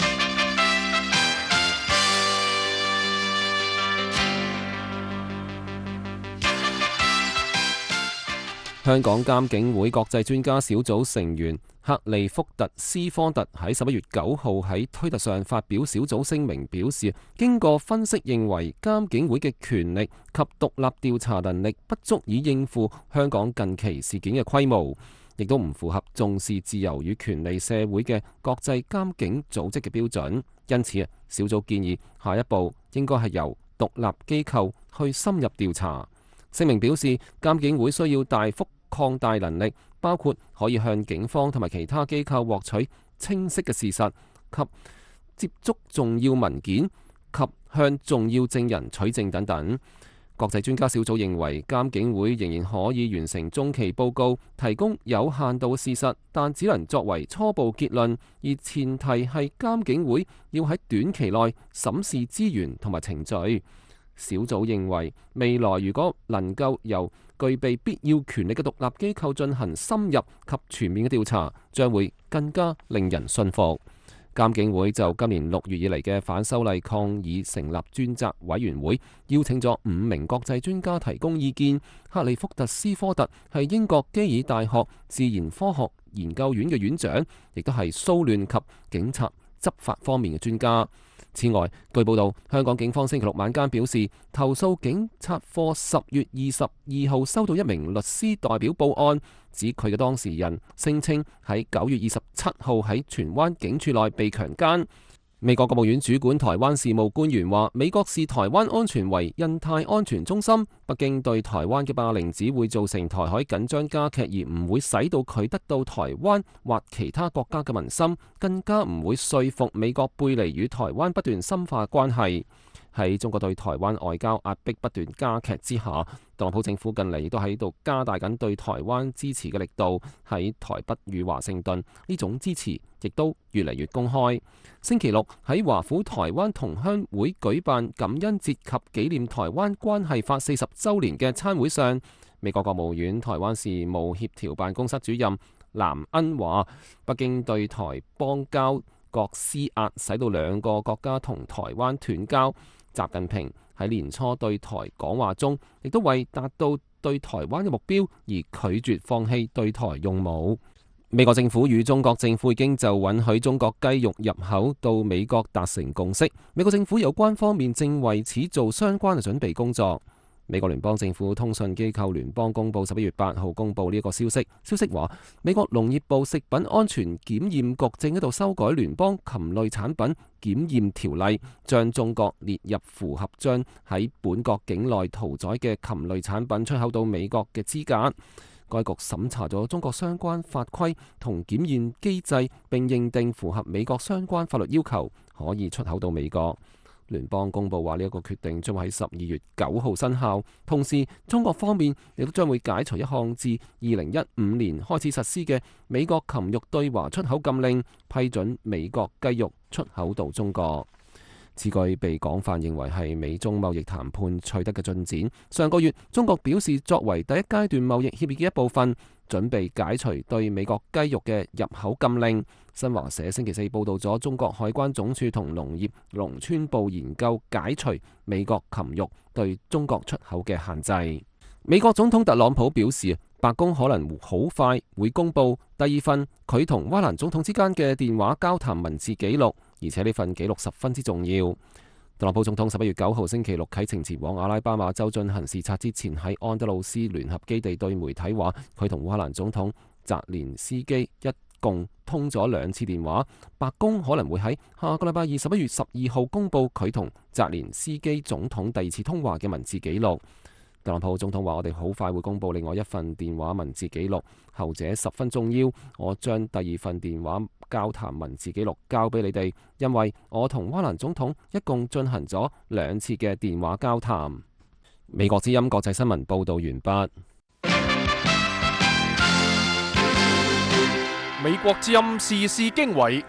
香港監警會國際專家小組成員克利福特斯科特喺十一月九號喺推特上發表小組聲明，表示經過分析認為監警會嘅權力及獨立調查能力不足以應付香港近期事件嘅規模，亦都唔符合重視自由與權利社會嘅國際監警組織嘅標準。因此啊，小組建議下一步應該係由獨立機構去深入調查。聲明表示，監警會需要大幅擴大能力，包括可以向警方同埋其他機構獲取清晰嘅事實及接觸重要文件及向重要證人取證等等。國際專家小組認為監警會仍然可以完成中期報告，提供有限度嘅事實，但只能作為初步結論，而前提係監警會要喺短期內審視資源同埋程序。小組認為未來如果能夠由具備必要權力嘅獨立機構進行深入及全面嘅調查，將會更加令人信服。監警會就今年六月以嚟嘅反修例抗議成立專責委員會，邀請咗五名國際專家提供意見。克利福特斯科特係英國基爾大學自然科學研究院嘅院長，亦都係騷亂及警察執法方面嘅專家。此外，據報道，香港警方星期六晚間表示，投訴警察課十月二十二號收到一名律師代表報案，指佢嘅當事人聲稱喺九月二十七號喺荃灣警署內被強姦。美國國務院主管台灣事務官員話，美國視台灣安全為印太安全中心，北京對台灣嘅霸凌只會造成台海緊張加劇，而唔會使到佢得到台灣或其他國家嘅民心，更加唔會說服美國背離與台灣不斷深化關係。喺中國對台灣外交壓迫不斷加劇之下，特朗普政府近嚟亦都喺度加大緊對台灣支持嘅力度。喺台北與華盛頓，呢種支持亦都越嚟越公開。星期六喺華府台灣同鄉會舉辦感恩節及紀念台灣關係法四十週年嘅餐會上，美國國務院台灣事務協調辦公室主任藍恩話，北京對台邦交國施壓，使到兩個國家同台灣斷交。習近平喺年初對台講話中，亦都為達到對台灣嘅目標而拒絕放棄對台用武。美國政府與中國政府已經就允許中國雞肉入口到美國達成共識，美國政府有關方面正為此做相關嘅準備工作。美國聯邦政府通訊機構聯邦公佈十一月八號公佈呢一個消息。消息話，美國農業部食品安全檢驗局正喺度修改聯邦禽類產品檢驗條例，將中國列入符合將喺本國境內屠宰嘅禽類產品出口到美國嘅資格。該局審查咗中國相關法規同檢驗機制，並認定符合美國相關法律要求，可以出口到美國。聯邦公佈話呢一個決定將會喺十二月九號生效，同時中國方面亦都將會解除一項自二零一五年開始實施嘅美國禽肉對華出口禁令，批准美國雞肉出口到中國。此舉被廣泛認為係美中貿易談判取得嘅進展。上個月，中國表示作為第一階段貿易協議嘅一部分，準備解除對美國雞肉嘅入口禁令。新華社星期四報導咗中國海關總署同農業農村部研究解除美國禽肉對中國出口嘅限制。美國總統特朗普表示，白宮可能好快會公佈第二份佢同烏克蘭總統之間嘅電話交談文字記錄，而且呢份記錄十分之重要。特朗普總統十一月九號星期六啟程前往阿拉巴馬州進行視察之前，喺安德魯斯聯合基地對媒體話，佢同烏克蘭總統澤連斯基一共通咗兩次電話。白宮可能會喺下個禮拜二十一月十二號公佈佢同澤連斯基總統第二次通話嘅文字記錄。特朗普總統話：我哋好快會公佈另外一份電話文字記錄，後者十分重要。我將第二份電話交談文字記錄交俾你哋，因為我同烏克蘭總統一共進行咗兩次嘅電話交談。美國之音國際新聞報導完畢。 美國之音時事經緯，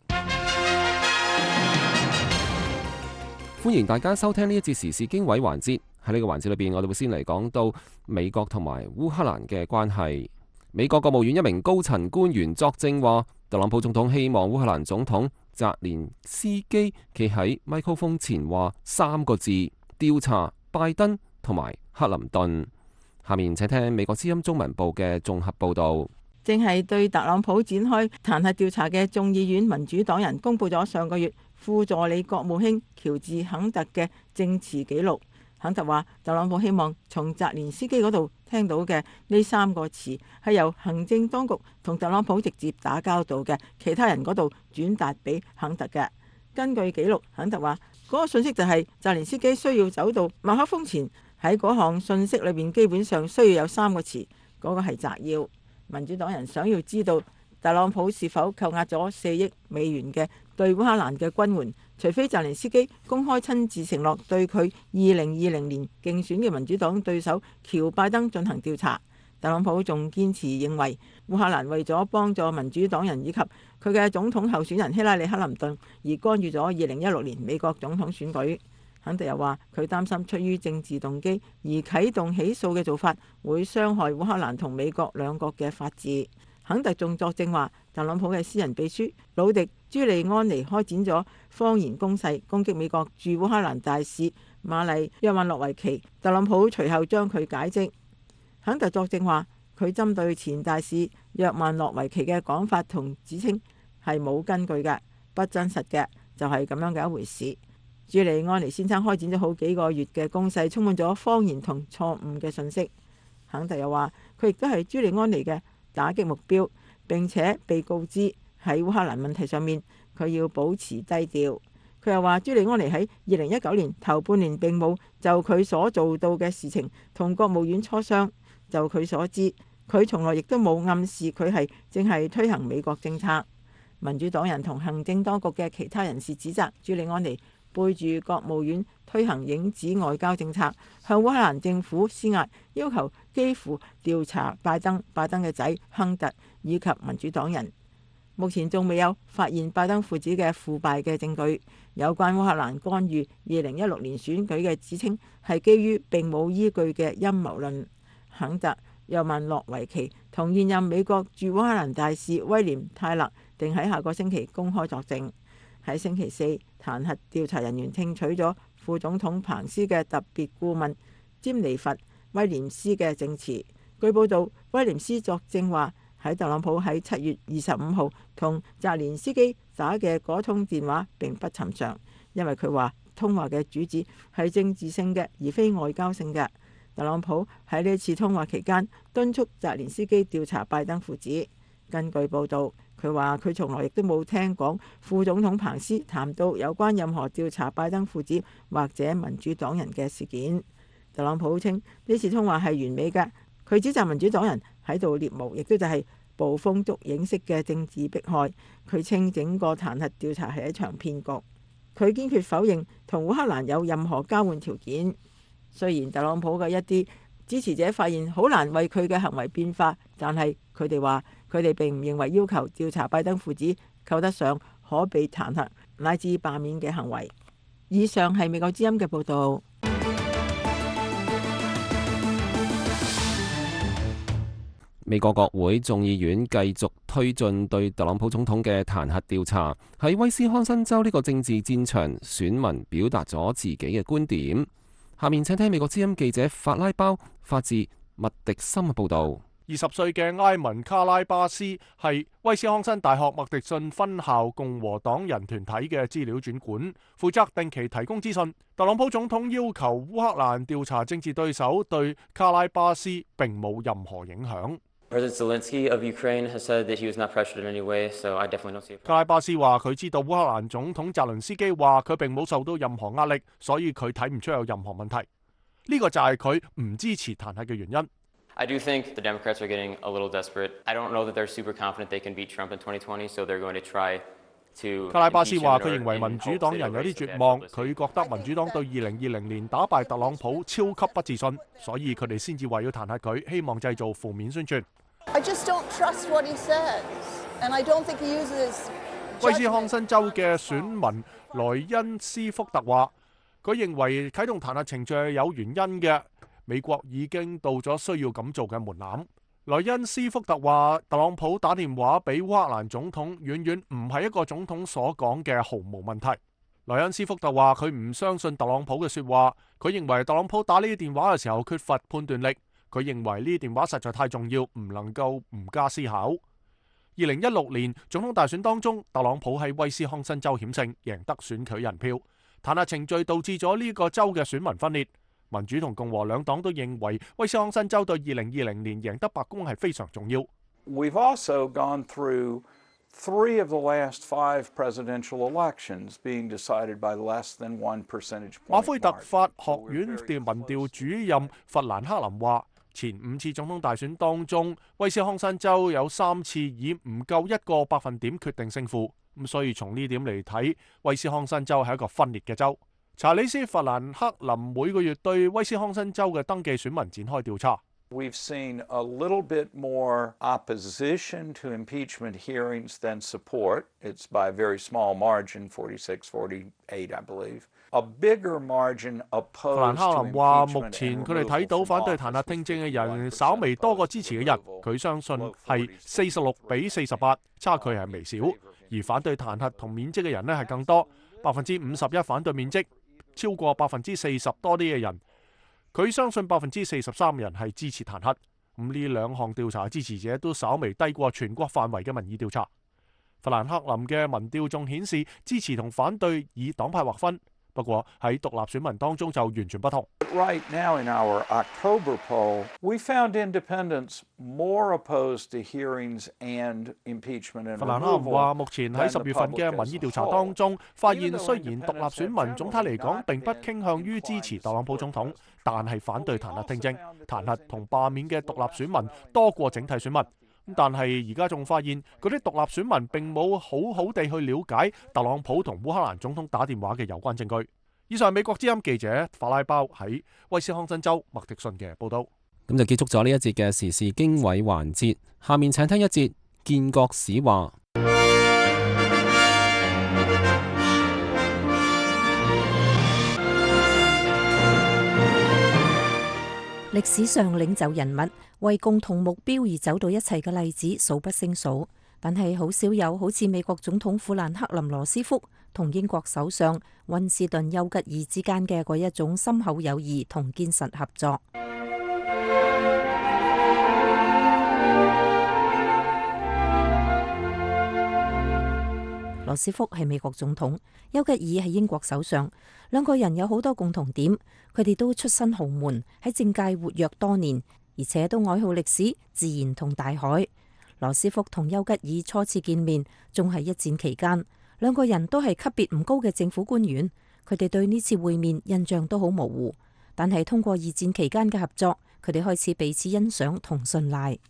歡迎大家收聽呢一節時事經緯環節。喺呢個環節裏邊，我哋會先嚟講到美國同埋烏克蘭嘅關係。美國國務院一名高層官員作證話，特朗普總統希望烏克蘭總統澤連斯基企喺咪高峰前話三個字：調查拜登同埋克林頓。下面請聽美國之音中文部嘅綜合報導。 正係對特朗普展開彈劾調查嘅眾議院民主黨人公佈咗上個月副助理國務卿喬治肯特嘅證詞記錄。肯特話，特朗普希望從澤連斯基嗰度聽到嘅呢三個詞係由行政當局同特朗普直接打交道嘅其他人嗰度轉達俾肯特嘅。根據記錄，肯特話嗰個信息就係澤連斯基需要走到麥克風前，喺嗰項信息裏邊基本上需要有三個詞，嗰個係摘要。民主黨人想要知道特朗普是否扣押咗四億美元嘅對烏克蘭嘅軍援，除非澤連斯基公開親自承諾對佢二零二零年競選嘅民主黨對手喬拜登進行調查。特朗普仲堅持認為烏克蘭為咗幫助民主黨人以及佢嘅總統候選人希拉里克林頓而干預咗二零一六年美國總統選舉。肯特又話佢擔心出於政治動機而啟動起訴嘅做法會傷害烏克蘭同美國兩國嘅法治。肯特仲作證話，特朗普嘅私人秘書魯迪朱利安尼開展咗謊言攻勢，攻擊美國駐烏克蘭大使瑪麗約曼諾維奇。特朗普隨後將佢解職。肯特作證話，佢針對前大使約曼諾維奇嘅講法同指稱係冇根據嘅，不真實嘅，就係咁樣嘅一回事。朱利安尼先生開展咗好幾個月嘅攻勢，充滿咗謊言同錯誤嘅信息。肯特又話，佢亦都係朱利安尼嘅打擊目標，並且被告知喺烏克蘭問題上面佢要保持低調。佢又話，朱利安尼喺二零一九年頭半年並冇就佢所做到嘅事情同國務院磋商。就佢所知，佢從來亦都冇暗示佢係正係推行美國政策。民主黨人同行政當局嘅其他人士指責朱利安尼背住國務院推行影子外交政策，向烏克蘭政府施壓，要求基輔調查拜登、拜登嘅仔亨特以及民主黨人。目前仲未有發現拜登父子嘅腐敗嘅證據。有關烏克蘭干預二零一六年選舉嘅指稱係基於並冇依據嘅陰謀論。肯特、約曼諾維奇同現任美國駐烏克蘭大使威廉泰勒定喺下個星期公開作證。喺星期四，彈劾調查人員聽取咗副總統彭斯嘅特別顧問詹尼弗威廉斯嘅證詞。據報道，威廉斯作證話，喺特朗普喺七月二十五號同澤連斯基打嘅嗰通電話並不尋常，因為佢話通話嘅主旨係政治性嘅，而非外交性嘅。特朗普喺呢次通話期間敦促澤連斯基調查拜登父子。根據報導，佢話佢從來亦都冇聽講副總統彭斯談到有關任何調查拜登父子或者民主黨人嘅事件。特朗普稱呢次通話係完美嘅，佢指責民主黨人喺度獵巫，亦都就係捕風捉影式嘅政治迫害。佢稱整個彈劾調查係一場騙局。佢堅決否認同烏克蘭有任何交換條件。雖然特朗普嘅一啲支持者發現好難為佢嘅行為變化，但係佢哋話佢哋並唔認為要求調查拜登父子扣得上可被彈劾乃至罷免嘅行為。以上係美國之音嘅報導。 美國國會眾議院繼續推進對特朗普總統嘅彈劾調查。喺威斯康辛州呢個政治戰場，選民表達咗自己嘅觀點。下面請聽美國之音記者法拉包發自麥迪森嘅報導。 二十歲嘅埃文卡拉巴斯係威斯康辛大學麥迪遜分校共和黨人團體嘅資料主管，負責定期提供資訊。特朗普總統要求烏克蘭調查政治對手對卡拉巴斯並冇任何影響。 President Zelensky of Ukraine has said that he was not pressured in any way, so I definitely don't see it. 卡拉巴斯話佢知道烏克蘭總統澤倫斯基話佢並冇受到任何壓力，所以佢睇唔出有任何問題。呢個就係佢唔支持彈劾嘅原因。 I do think the Democrats are getting a little desperate. I don't know that they're super confident they can beat Trump in twenty twenty, so they're going to try to. 卡拉巴斯話佢認為民主黨人有啲絕望，佢覺得民主黨對二零二零年打敗特朗普超級不自信，所以佢哋先至話要彈劾佢，希望製造負面宣傳。 I just don't trust what he says, and I don't think he uses. 威斯康辛州嘅選民萊恩斯福特話，佢認為啟動彈劾程序係有原因嘅，美國已經到咗需要咁做嘅門檻。萊恩斯福特話，特朗普打電話俾烏克蘭總統，遠遠唔係一個總統所講嘅毫無問題。萊恩斯福特話佢唔相信特朗普嘅説話，佢認為特朗普打呢啲電話嘅時候缺乏判斷力。佢認為呢啲電話實在太重要，唔能夠唔加思考。二零一六年總統大選當中，特朗普喺威斯康辛州險勝，贏得選舉人票。彈劾程序導致咗呢個州嘅選民分裂。民主同共和兩黨都認為威斯康辛州對二零二零年贏得白宮係非常重要。 We've also gone through three of the last five presidential elections being decided by less than one percentage point. 馬菲特法學院調民調主任弗蘭克林話，前五次總統大選當中，威斯康辛州有三次以唔夠一個百分點決定勝負，咁所以從呢點嚟睇，威斯康辛州係一個分裂嘅州。查理斯·弗蘭克林每個月對威斯康辛州嘅登記選民展開調查。 We've seen a little bit more opposition to impeachment hearings than support. It's by a very small margin, forty-six forty-eight, I believe. A bigger margin 弗蘭 opposed 克 to 林話： impeachment 目 and 前佢哋 removal 睇到 from 反對彈劾 office 聽證嘅 was 人 forty-one 稍微多過 percent 支持嘅人，佢相信係四十六比四十八，差距係微小。而反對彈劾同免職嘅人呢係更多，百分之五十一反對免職，超過百分之四十多啲嘅人。佢相信百分之四十三人係支持彈劾。咁呢兩項調查支持者都稍微低過全國範圍嘅民意調查。弗蘭克林嘅民調仲顯示支持同反對以黨派劃分，不過喺獨立選民當中就完全不同。 Right now in our October poll, we found independents more opposed to hearings and impeachment and 弗蘭克林 removal 話：目前喺十月份嘅民意調查當中，發現雖然獨立選民總體嚟講並不傾向於支持特朗普總統，但係反對彈劾聽證、彈劾同罷免嘅獨立選民多過整體選民。但係而家仲發現嗰啲獨立選民並冇好好地去了解特朗普同烏克蘭總統打電話嘅有關證據。以上係美國之音記者法拉包喺威斯康辛州麥迪遜嘅報導。 咁就結束咗呢一節嘅時事經緯環節。下面請聽一節建國史話。 歷史上領袖人物為共同目標而走到一齊嘅例子數不勝數，但係好少有好似美國總統富蘭克林羅斯福同英國首相溫斯頓丘吉爾之間嘅嗰一種深厚友誼同堅實合作。羅斯福係美國總統，丘吉爾係英國首相，兩個人有好多共同點，佢哋都出身豪門，喺政界活躍多年，而且都愛好歷史、自然同大海。羅斯福同丘吉爾初次見面仲係一戰期間，兩個人都係級別唔高嘅政府官員，佢哋對呢次會面印象都好模糊，但係通過二戰期間嘅合作，佢哋開始彼此欣賞同信賴。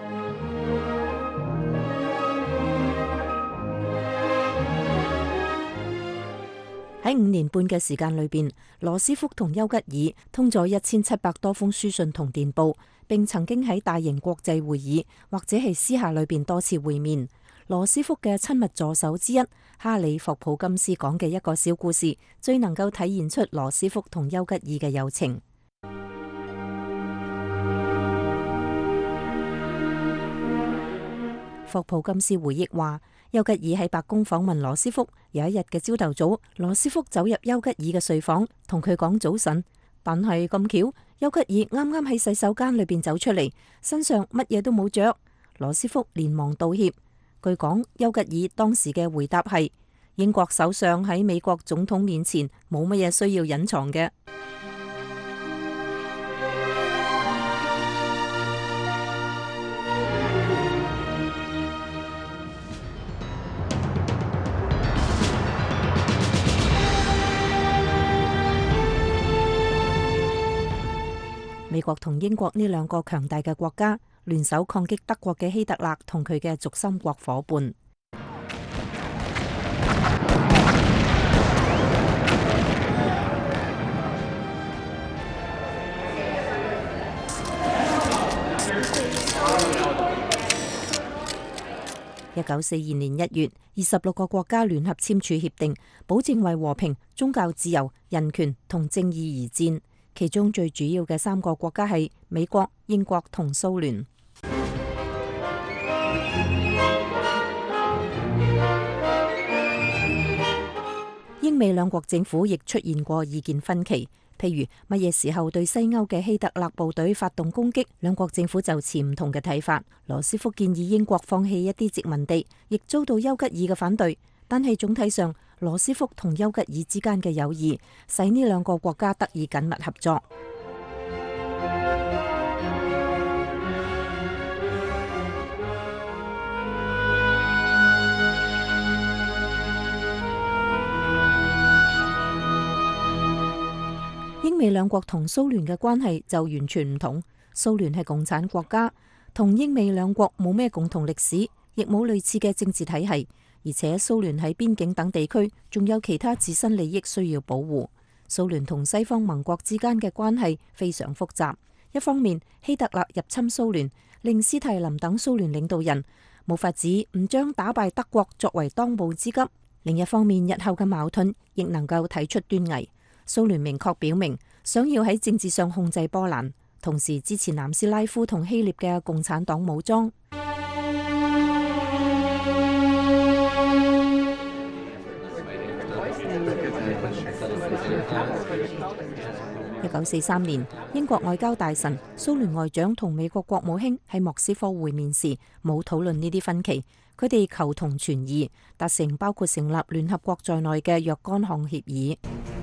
喺五年半嘅時間裏邊，羅斯福同丘吉爾通咗一千七百多封書信同電報，並曾經喺大型國際會議或者係私下裏邊多次會面。羅斯福嘅親密助手之一哈里霍普金斯講嘅一個小故事，最能夠體現出羅斯福同丘吉爾嘅友情。霍普金斯回憶話，丘吉爾喺白宮訪問羅斯福，有一日嘅朝頭早，羅斯福走入丘吉爾嘅睡房，同佢講早晨。但係咁巧，丘吉爾啱啱喺洗手間裏邊走出嚟，身上乜嘢都冇着。羅斯福連忙道歉。據講，丘吉爾當時嘅回答係：英國首相喺美國總統面前冇乜嘢需要隱藏嘅。 美國同英國呢兩個強大嘅國家聯手抗擊德國嘅希特勒同佢嘅軸心國夥伴。一九四二年一月，二十六個國家聯合簽署協定，保證為和平、宗教自由、人權同正義而戰。其中最主要嘅三個國家係美國、英國同蘇聯。英美兩國政府亦出現過意見分歧。譬如乜嘢時候對西歐嘅希特勒部隊發動攻擊，兩國政府就持唔同嘅睇法。羅斯福建議英國放棄一啲殖民地，亦遭到丘吉爾嘅反對。但係總體上，羅斯福同丘吉爾之間嘅友誼，使呢兩個國家得以緊密合作。英美兩國同蘇聯嘅關係就完全唔同。蘇聯係共產國家，同英美兩國冇咩共同歷史，亦冇類似嘅政治體系，而且蘇聯喺邊境等地區仲有其他自身利益需要保護。蘇聯同西方盟國之間嘅關係非常複雜。一方面，希特勒入侵蘇聯，令斯大林等蘇聯領導人冇法子唔將打敗德國作為當務之急；另一方面，日後嘅矛盾亦能夠睇出端倪。蘇聯明確表明想要喺政治上控制波蘭，同時支持南斯拉夫同希臘嘅共產黨武裝。一九四三年，英國外交大臣、蘇聯外長同美國國務卿喺莫斯科會面時，冇討論呢啲分歧，佢哋求同存異，達成包括成立聯合國在內嘅若干項協議。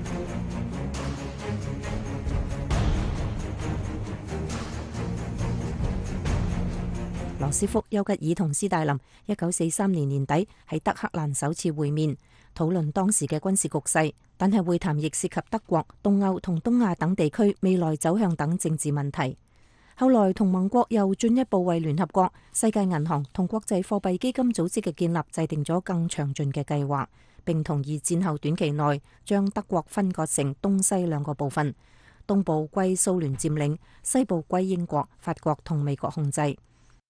羅斯福、丘吉爾同斯大林一九四三年年底喺德黑蘭首次會面，討論當時嘅軍事局勢，但係會談亦涉及德國、東歐同東亞等地區未來走向等政治問題。後來同盟國又進一步為聯合國、世界銀行同國際貨幣基金組織嘅建立制定咗更詳盡嘅計劃，並同意戰後短期內將德國分割成東西兩個部分，東部歸蘇聯佔領，西部歸英國、法國同美國控制。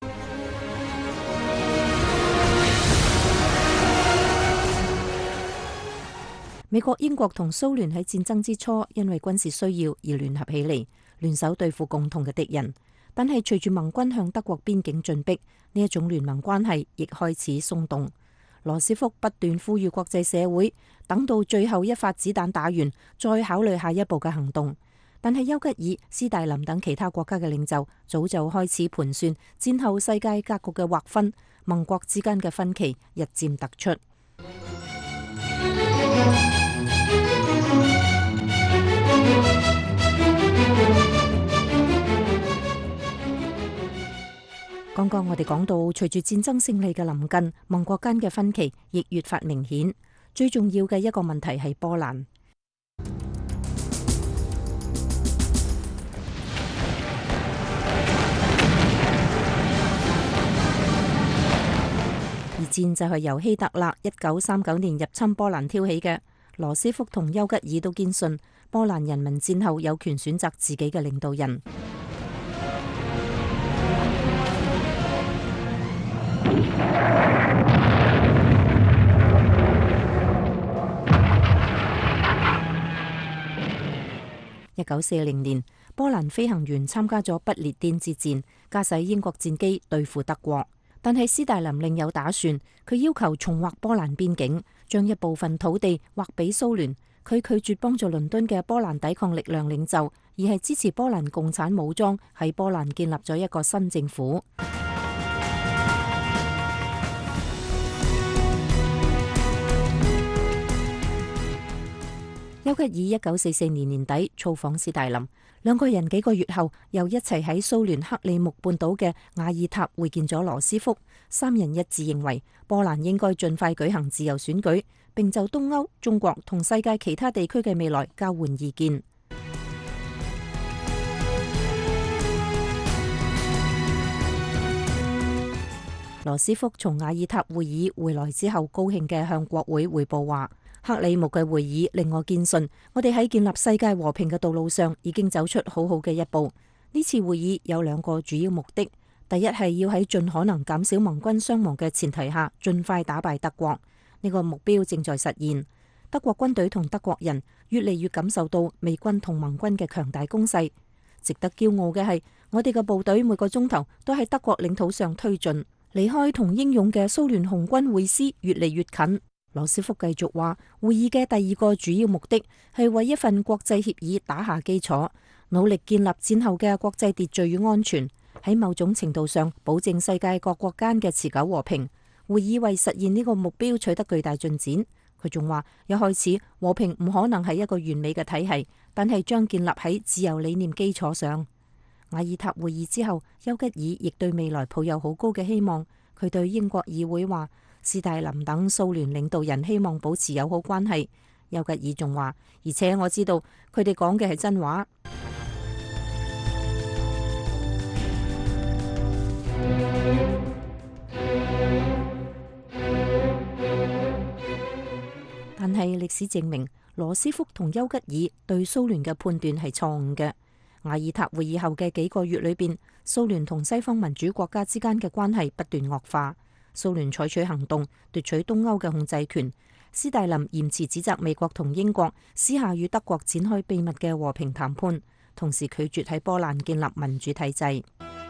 美國、英國同蘇聯喺戰爭之初因為軍事需要而聯合起嚟，聯手對付共同嘅敵人。但係隨住盟軍向德國邊境進逼，呢一種聯盟關係亦開始鬆動。羅斯福不斷呼籲國際社會等到最後一發子彈打完，再考慮下一步嘅行動。但係丘吉爾、斯大林等其他國家嘅領袖早就開始盤算戰後世界格局嘅劃分，盟國之間嘅分歧日漸突出。剛剛我哋講到，隨住戰爭勝利嘅臨近，盟國間嘅分歧亦越發明顯。最重要嘅一個問題係波蘭。二戰就係由希特勒一九三九年入侵波蘭挑起嘅。羅斯福同丘吉爾都堅信波蘭人民戰後有權選擇自己嘅領導人。一九四零年，波蘭飛行員參加咗不列顛之戰，駕駛英國戰機對付德國。但係斯大林另有打算，佢要求重劃波蘭邊境，將一部分土地劃俾蘇聯。佢拒絕幫助倫敦嘅波蘭抵抗力量領袖，而係支持波蘭共產武裝喺波蘭建立咗一個新政府。丘吉爾一九四四年年底造訪斯大林，兩個人幾個月後又一齊喺蘇聯克里木半島嘅瓦爾塔會見咗羅斯福。三人一致認為波蘭應該盡快舉行自由選舉，並就東歐、中國同世界其他地區嘅未來交換意見。 羅斯福從雅爾塔會議回來之後，高興嘅向國會匯報話：克里木嘅會議令我堅信，我哋喺建立世界和平嘅道路上已經走出好好嘅一步。呢次會議有兩個主要目的，第一係要喺盡可能減少盟軍傷亡嘅前提下，盡快打敗德國。呢個目標正在實現。德國軍隊同德國人越嚟越感受到美軍同盟軍嘅強大攻勢。值得驕傲嘅係，我哋嘅部隊每個鐘頭都喺德國領土上推進，離開同英勇嘅蘇聯紅軍會師越嚟越近。羅斯福繼續話，會議嘅第二個主要目的係為一份國際協議打下基礎，努力建立戰後嘅國際秩序與安全，喺某種程度上保證世界各國間嘅持久和平。會議為實現呢個目標取得巨大進展。佢仲話，一開始和平唔可能係一個完美嘅體系，但係將建立喺自由理念基礎上。雅爾塔會議之後，丘吉爾亦對未來抱有好高嘅希望。佢對英國議會話，斯大林等蘇聯領導人希望保持友好關係。丘吉爾仲話，而且我知道佢哋講嘅係真話。但係歷史證明，羅斯福同丘吉爾對蘇聯嘅判斷係錯誤嘅。雅爾塔會議後嘅幾個月裏邊，蘇聯同西方民主國家之間嘅關係不斷惡化。蘇聯採取行動奪取東歐嘅控制權。斯大林嚴詞指責美國同英國私下與德國展開秘密嘅和平談判，同時拒絕喺波蘭建立民主體制。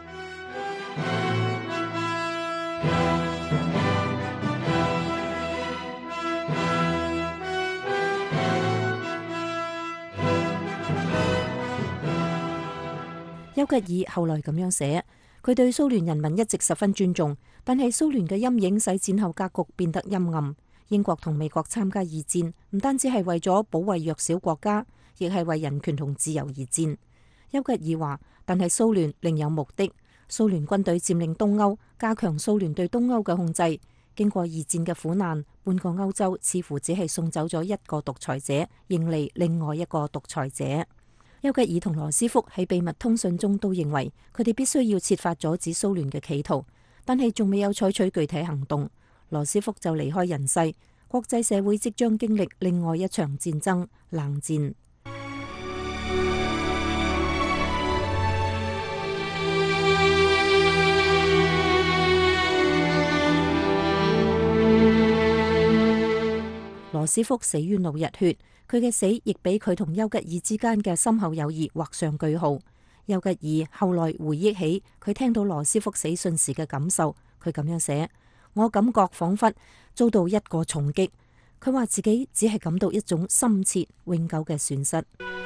丘吉爾後來咁樣寫，佢對蘇聯人民一直十分尊重，但係蘇聯嘅陰影使戰後格局變得陰暗。英國同美國參加二戰，唔單止係為咗保衛弱小國家，亦係為人權同自由而戰。丘吉爾話，但係蘇聯另有目的。蘇聯軍隊佔領東歐，加強蘇聯對東歐嘅控制。經過二戰嘅苦難，半個歐洲似乎只係送走咗一個獨裁者，迎嚟另外一個獨裁者。丘吉爾同羅斯福喺秘密通訊中都認為，佢哋必須要設法阻止蘇聯嘅企圖，但係仲未有採取具體行動。羅斯福就離開人世，國際社會即將經歷另外一場戰爭——冷戰。羅斯福死於腦溢血，佢嘅死亦俾佢同丘吉爾之間嘅深厚友誼畫上句號。丘吉爾後來回憶起佢聽到羅斯福死訊時嘅感受，佢咁樣寫：我感覺仿佛遭到一個重擊。佢話自己只係感到一種深切永久嘅損失。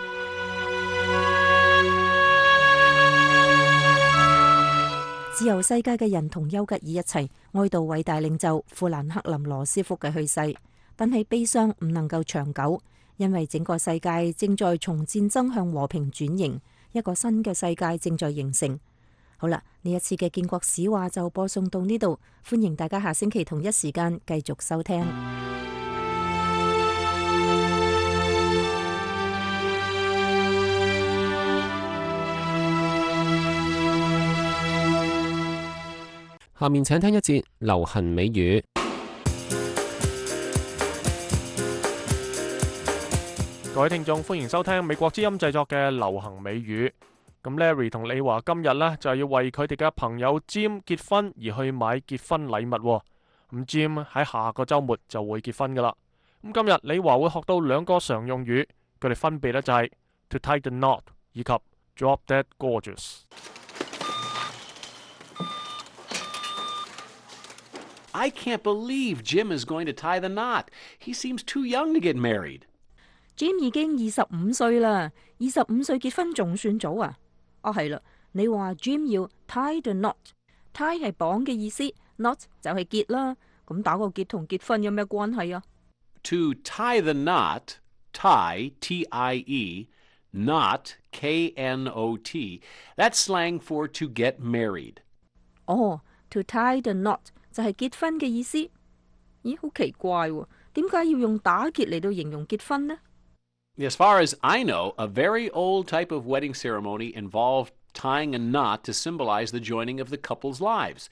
自由世界嘅人同丘吉爾一齊哀悼偉大領袖富蘭克林羅斯福嘅去世。但係悲傷唔能夠長久，因為整個世界正在從戰爭向和平轉型，一個新嘅世界正在形成。好啦，呢一次嘅建國史話就播送到呢度，歡迎大家下星期同一時間繼續收聽。 下面請聽一節流行美語。 各位聽眾，歡迎收聽美國之音製作嘅流行美語。咁 Larry 同李華今日呢，就係要為佢哋嘅朋友 Jim 結婚而去買結婚禮物。咁 Jim 喺下個週末就會結婚噶啦。咁今日李華會學到兩個常用語，佢哋分別呢就係 to tie the knot 以及 drop dead gorgeous。 I can't believe Jim is going to tie the knot. He seems too young to get married. Jim 已經二十五歲啦，二十五歲結婚仲算早啊？哦係啦，你話 Jim 要 tie the knot，tie 係綁嘅意思 ，knot 就係結啦。咁打個結同結婚有咩關係啊 ？To tie the knot, tie T I E, knot K N O T. That's slang for to get married. 哦 ，to tie the knot 就係結婚嘅意思。咦，好奇怪喎，點解要用打結嚟到形容結婚呢？ As far as I know, a very old type of wedding ceremony involved tying a knot to symbolize the joining of the couple's lives.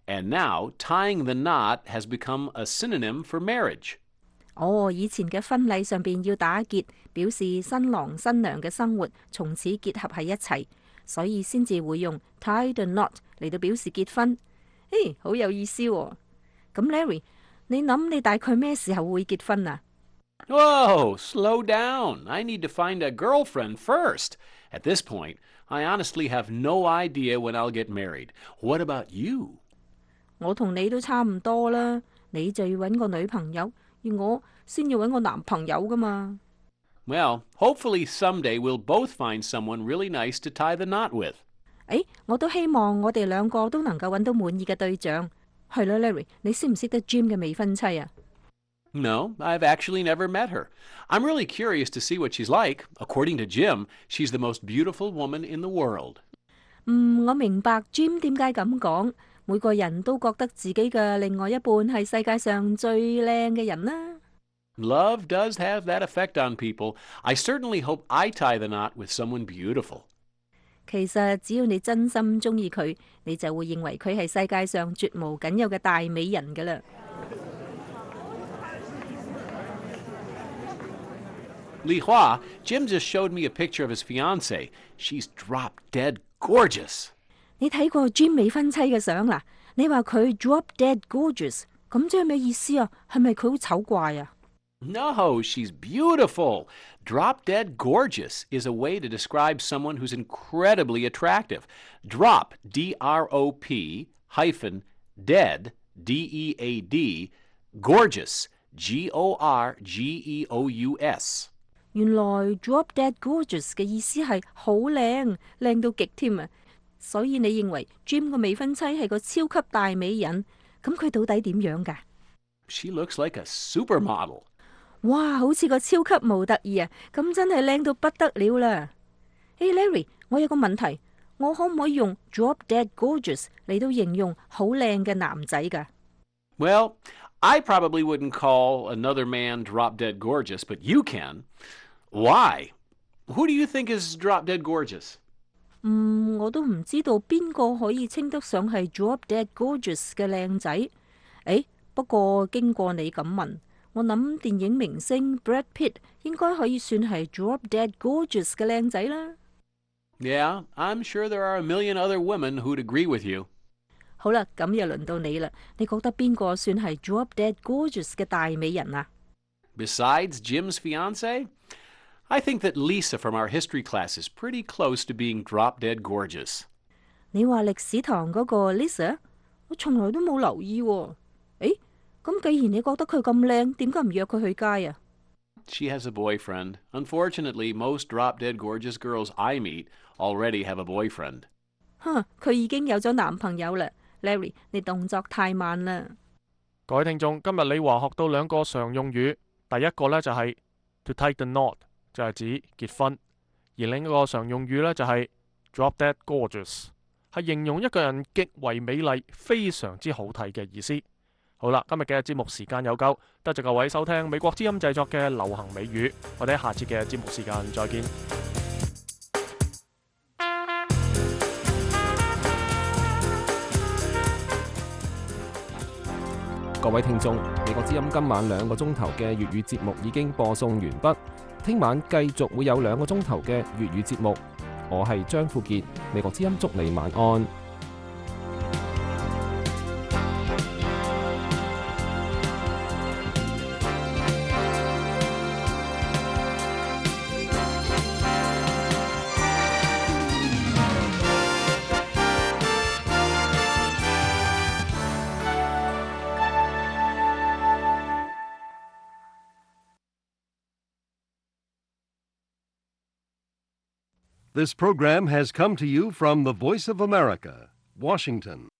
And now, tying the knot has become a synonym for marriage. 哦，以前嘅婚禮上邊要打結，表示新郎新娘嘅生活從此結合喺一齊，所以先至會用 tie the knot 嚟到表示結婚。誒，好有意思喎！咁 Larry，你諗你大概咩時候會結婚啊？ Whoa, slow down. I need to find a girlfriend first. At this point, I honestly have no idea when I'll get married. What about you? 我同你都差唔多啦，你就要揾個女朋友，而我先要揾個男朋友噶嘛。 Well, hopefully someday we'll both find someone really nice to tie the knot with. 誒，我都希望我哋兩個都能夠揾到滿意嘅對象。係啦 ，Larry，你識唔識得 Jim 嘅未婚妻啊？ No, I've actually never met her. I'm really curious to see what she's like. According to Jim, she's the most beautiful woman in the world. 嗯，我明白 Jim 點解咁講。每個人都覺得自己嘅另外一半係世界上最靚嘅人啦。 Love does have that effect on people. I certainly hope I tie the knot with someone beautiful. 其實只要你真心中意佢，你就會認為佢係世界上絕無僅有嘅大美人㗎啦。 Li Hua, Jim just showed me a picture of his fiancée. She's drop dead gorgeous. 你睇過 Jim 未婚妻嘅相啦？你話佢 drop dead gorgeous， 咁即係咩意思啊？係咪佢好醜怪啊？ No, she's beautiful. Drop dead gorgeous is a way to describe someone who's incredibly attractive. Drop, D R O P, hyphen, dead, D E A D, gorgeous, G O R G E O U S. 原來 drop dead gorgeous 嘅意思係好靚，靚到極添啊！所以你認為 Jim 個未婚妻係個超級大美人，咁佢到底點樣㗎？ She looks like a supermodel. 哇，好似個超級模特兒啊！咁真係靚到不得了啦！誒 Larry，我有個問題，我可唔可以用 drop dead gorgeous 嚟到形容好靚嘅男仔㗎？ Well, I probably wouldn't call another man drop dead gorgeous, but you can. Why? Who do you think is drop dead gorgeous? 嗯，我都唔知道邊個可以稱得上係 drop dead gorgeous 嘅靚仔。誒，不過經過你咁問，我諗電影明星 Brad Pitt 應該可以算係 drop dead gorgeous 嘅靚仔啦。 Yeah, I'm sure there are a million other women who'd agree with you. 好啦，咁又輪到你啦。你覺得邊個算係 drop dead gorgeous 嘅大美人啊？ Besides Jim's fiancée? I think that Lisa from our history class is pretty close to being drop dead gorgeous. 你話歷史堂嗰個 Lisa， 我從來都冇留意喎。誒，咁既然你覺得佢咁靚，點解唔約佢去街啊？ She has a boyfriend. Unfortunately, most drop dead gorgeous girls I meet already have a boyfriend. 哼，佢已經有咗男朋友啦。Larry， 你動作太慢啦。 各位聽眾，今日李華學到兩個常用語，第一個呢就係 to tie the knot， 就係指結婚；而另一個常用語呢就係 drop dead gorgeous， 係形容一個人極為美麗、非常之好睇嘅意思。好啦，今日嘅節目時間有夠，多謝各位收聽美國之音製作嘅流行美語，我哋喺下次嘅節目時間再見。 各位聽眾，美國之音今晚兩個鐘頭嘅粵語節目已經播送完畢，聽晚繼續會有兩個鐘頭嘅粵語節目。我係張富傑，美國之音祝你晚安。 This program has come to you from the Voice of America, Washington.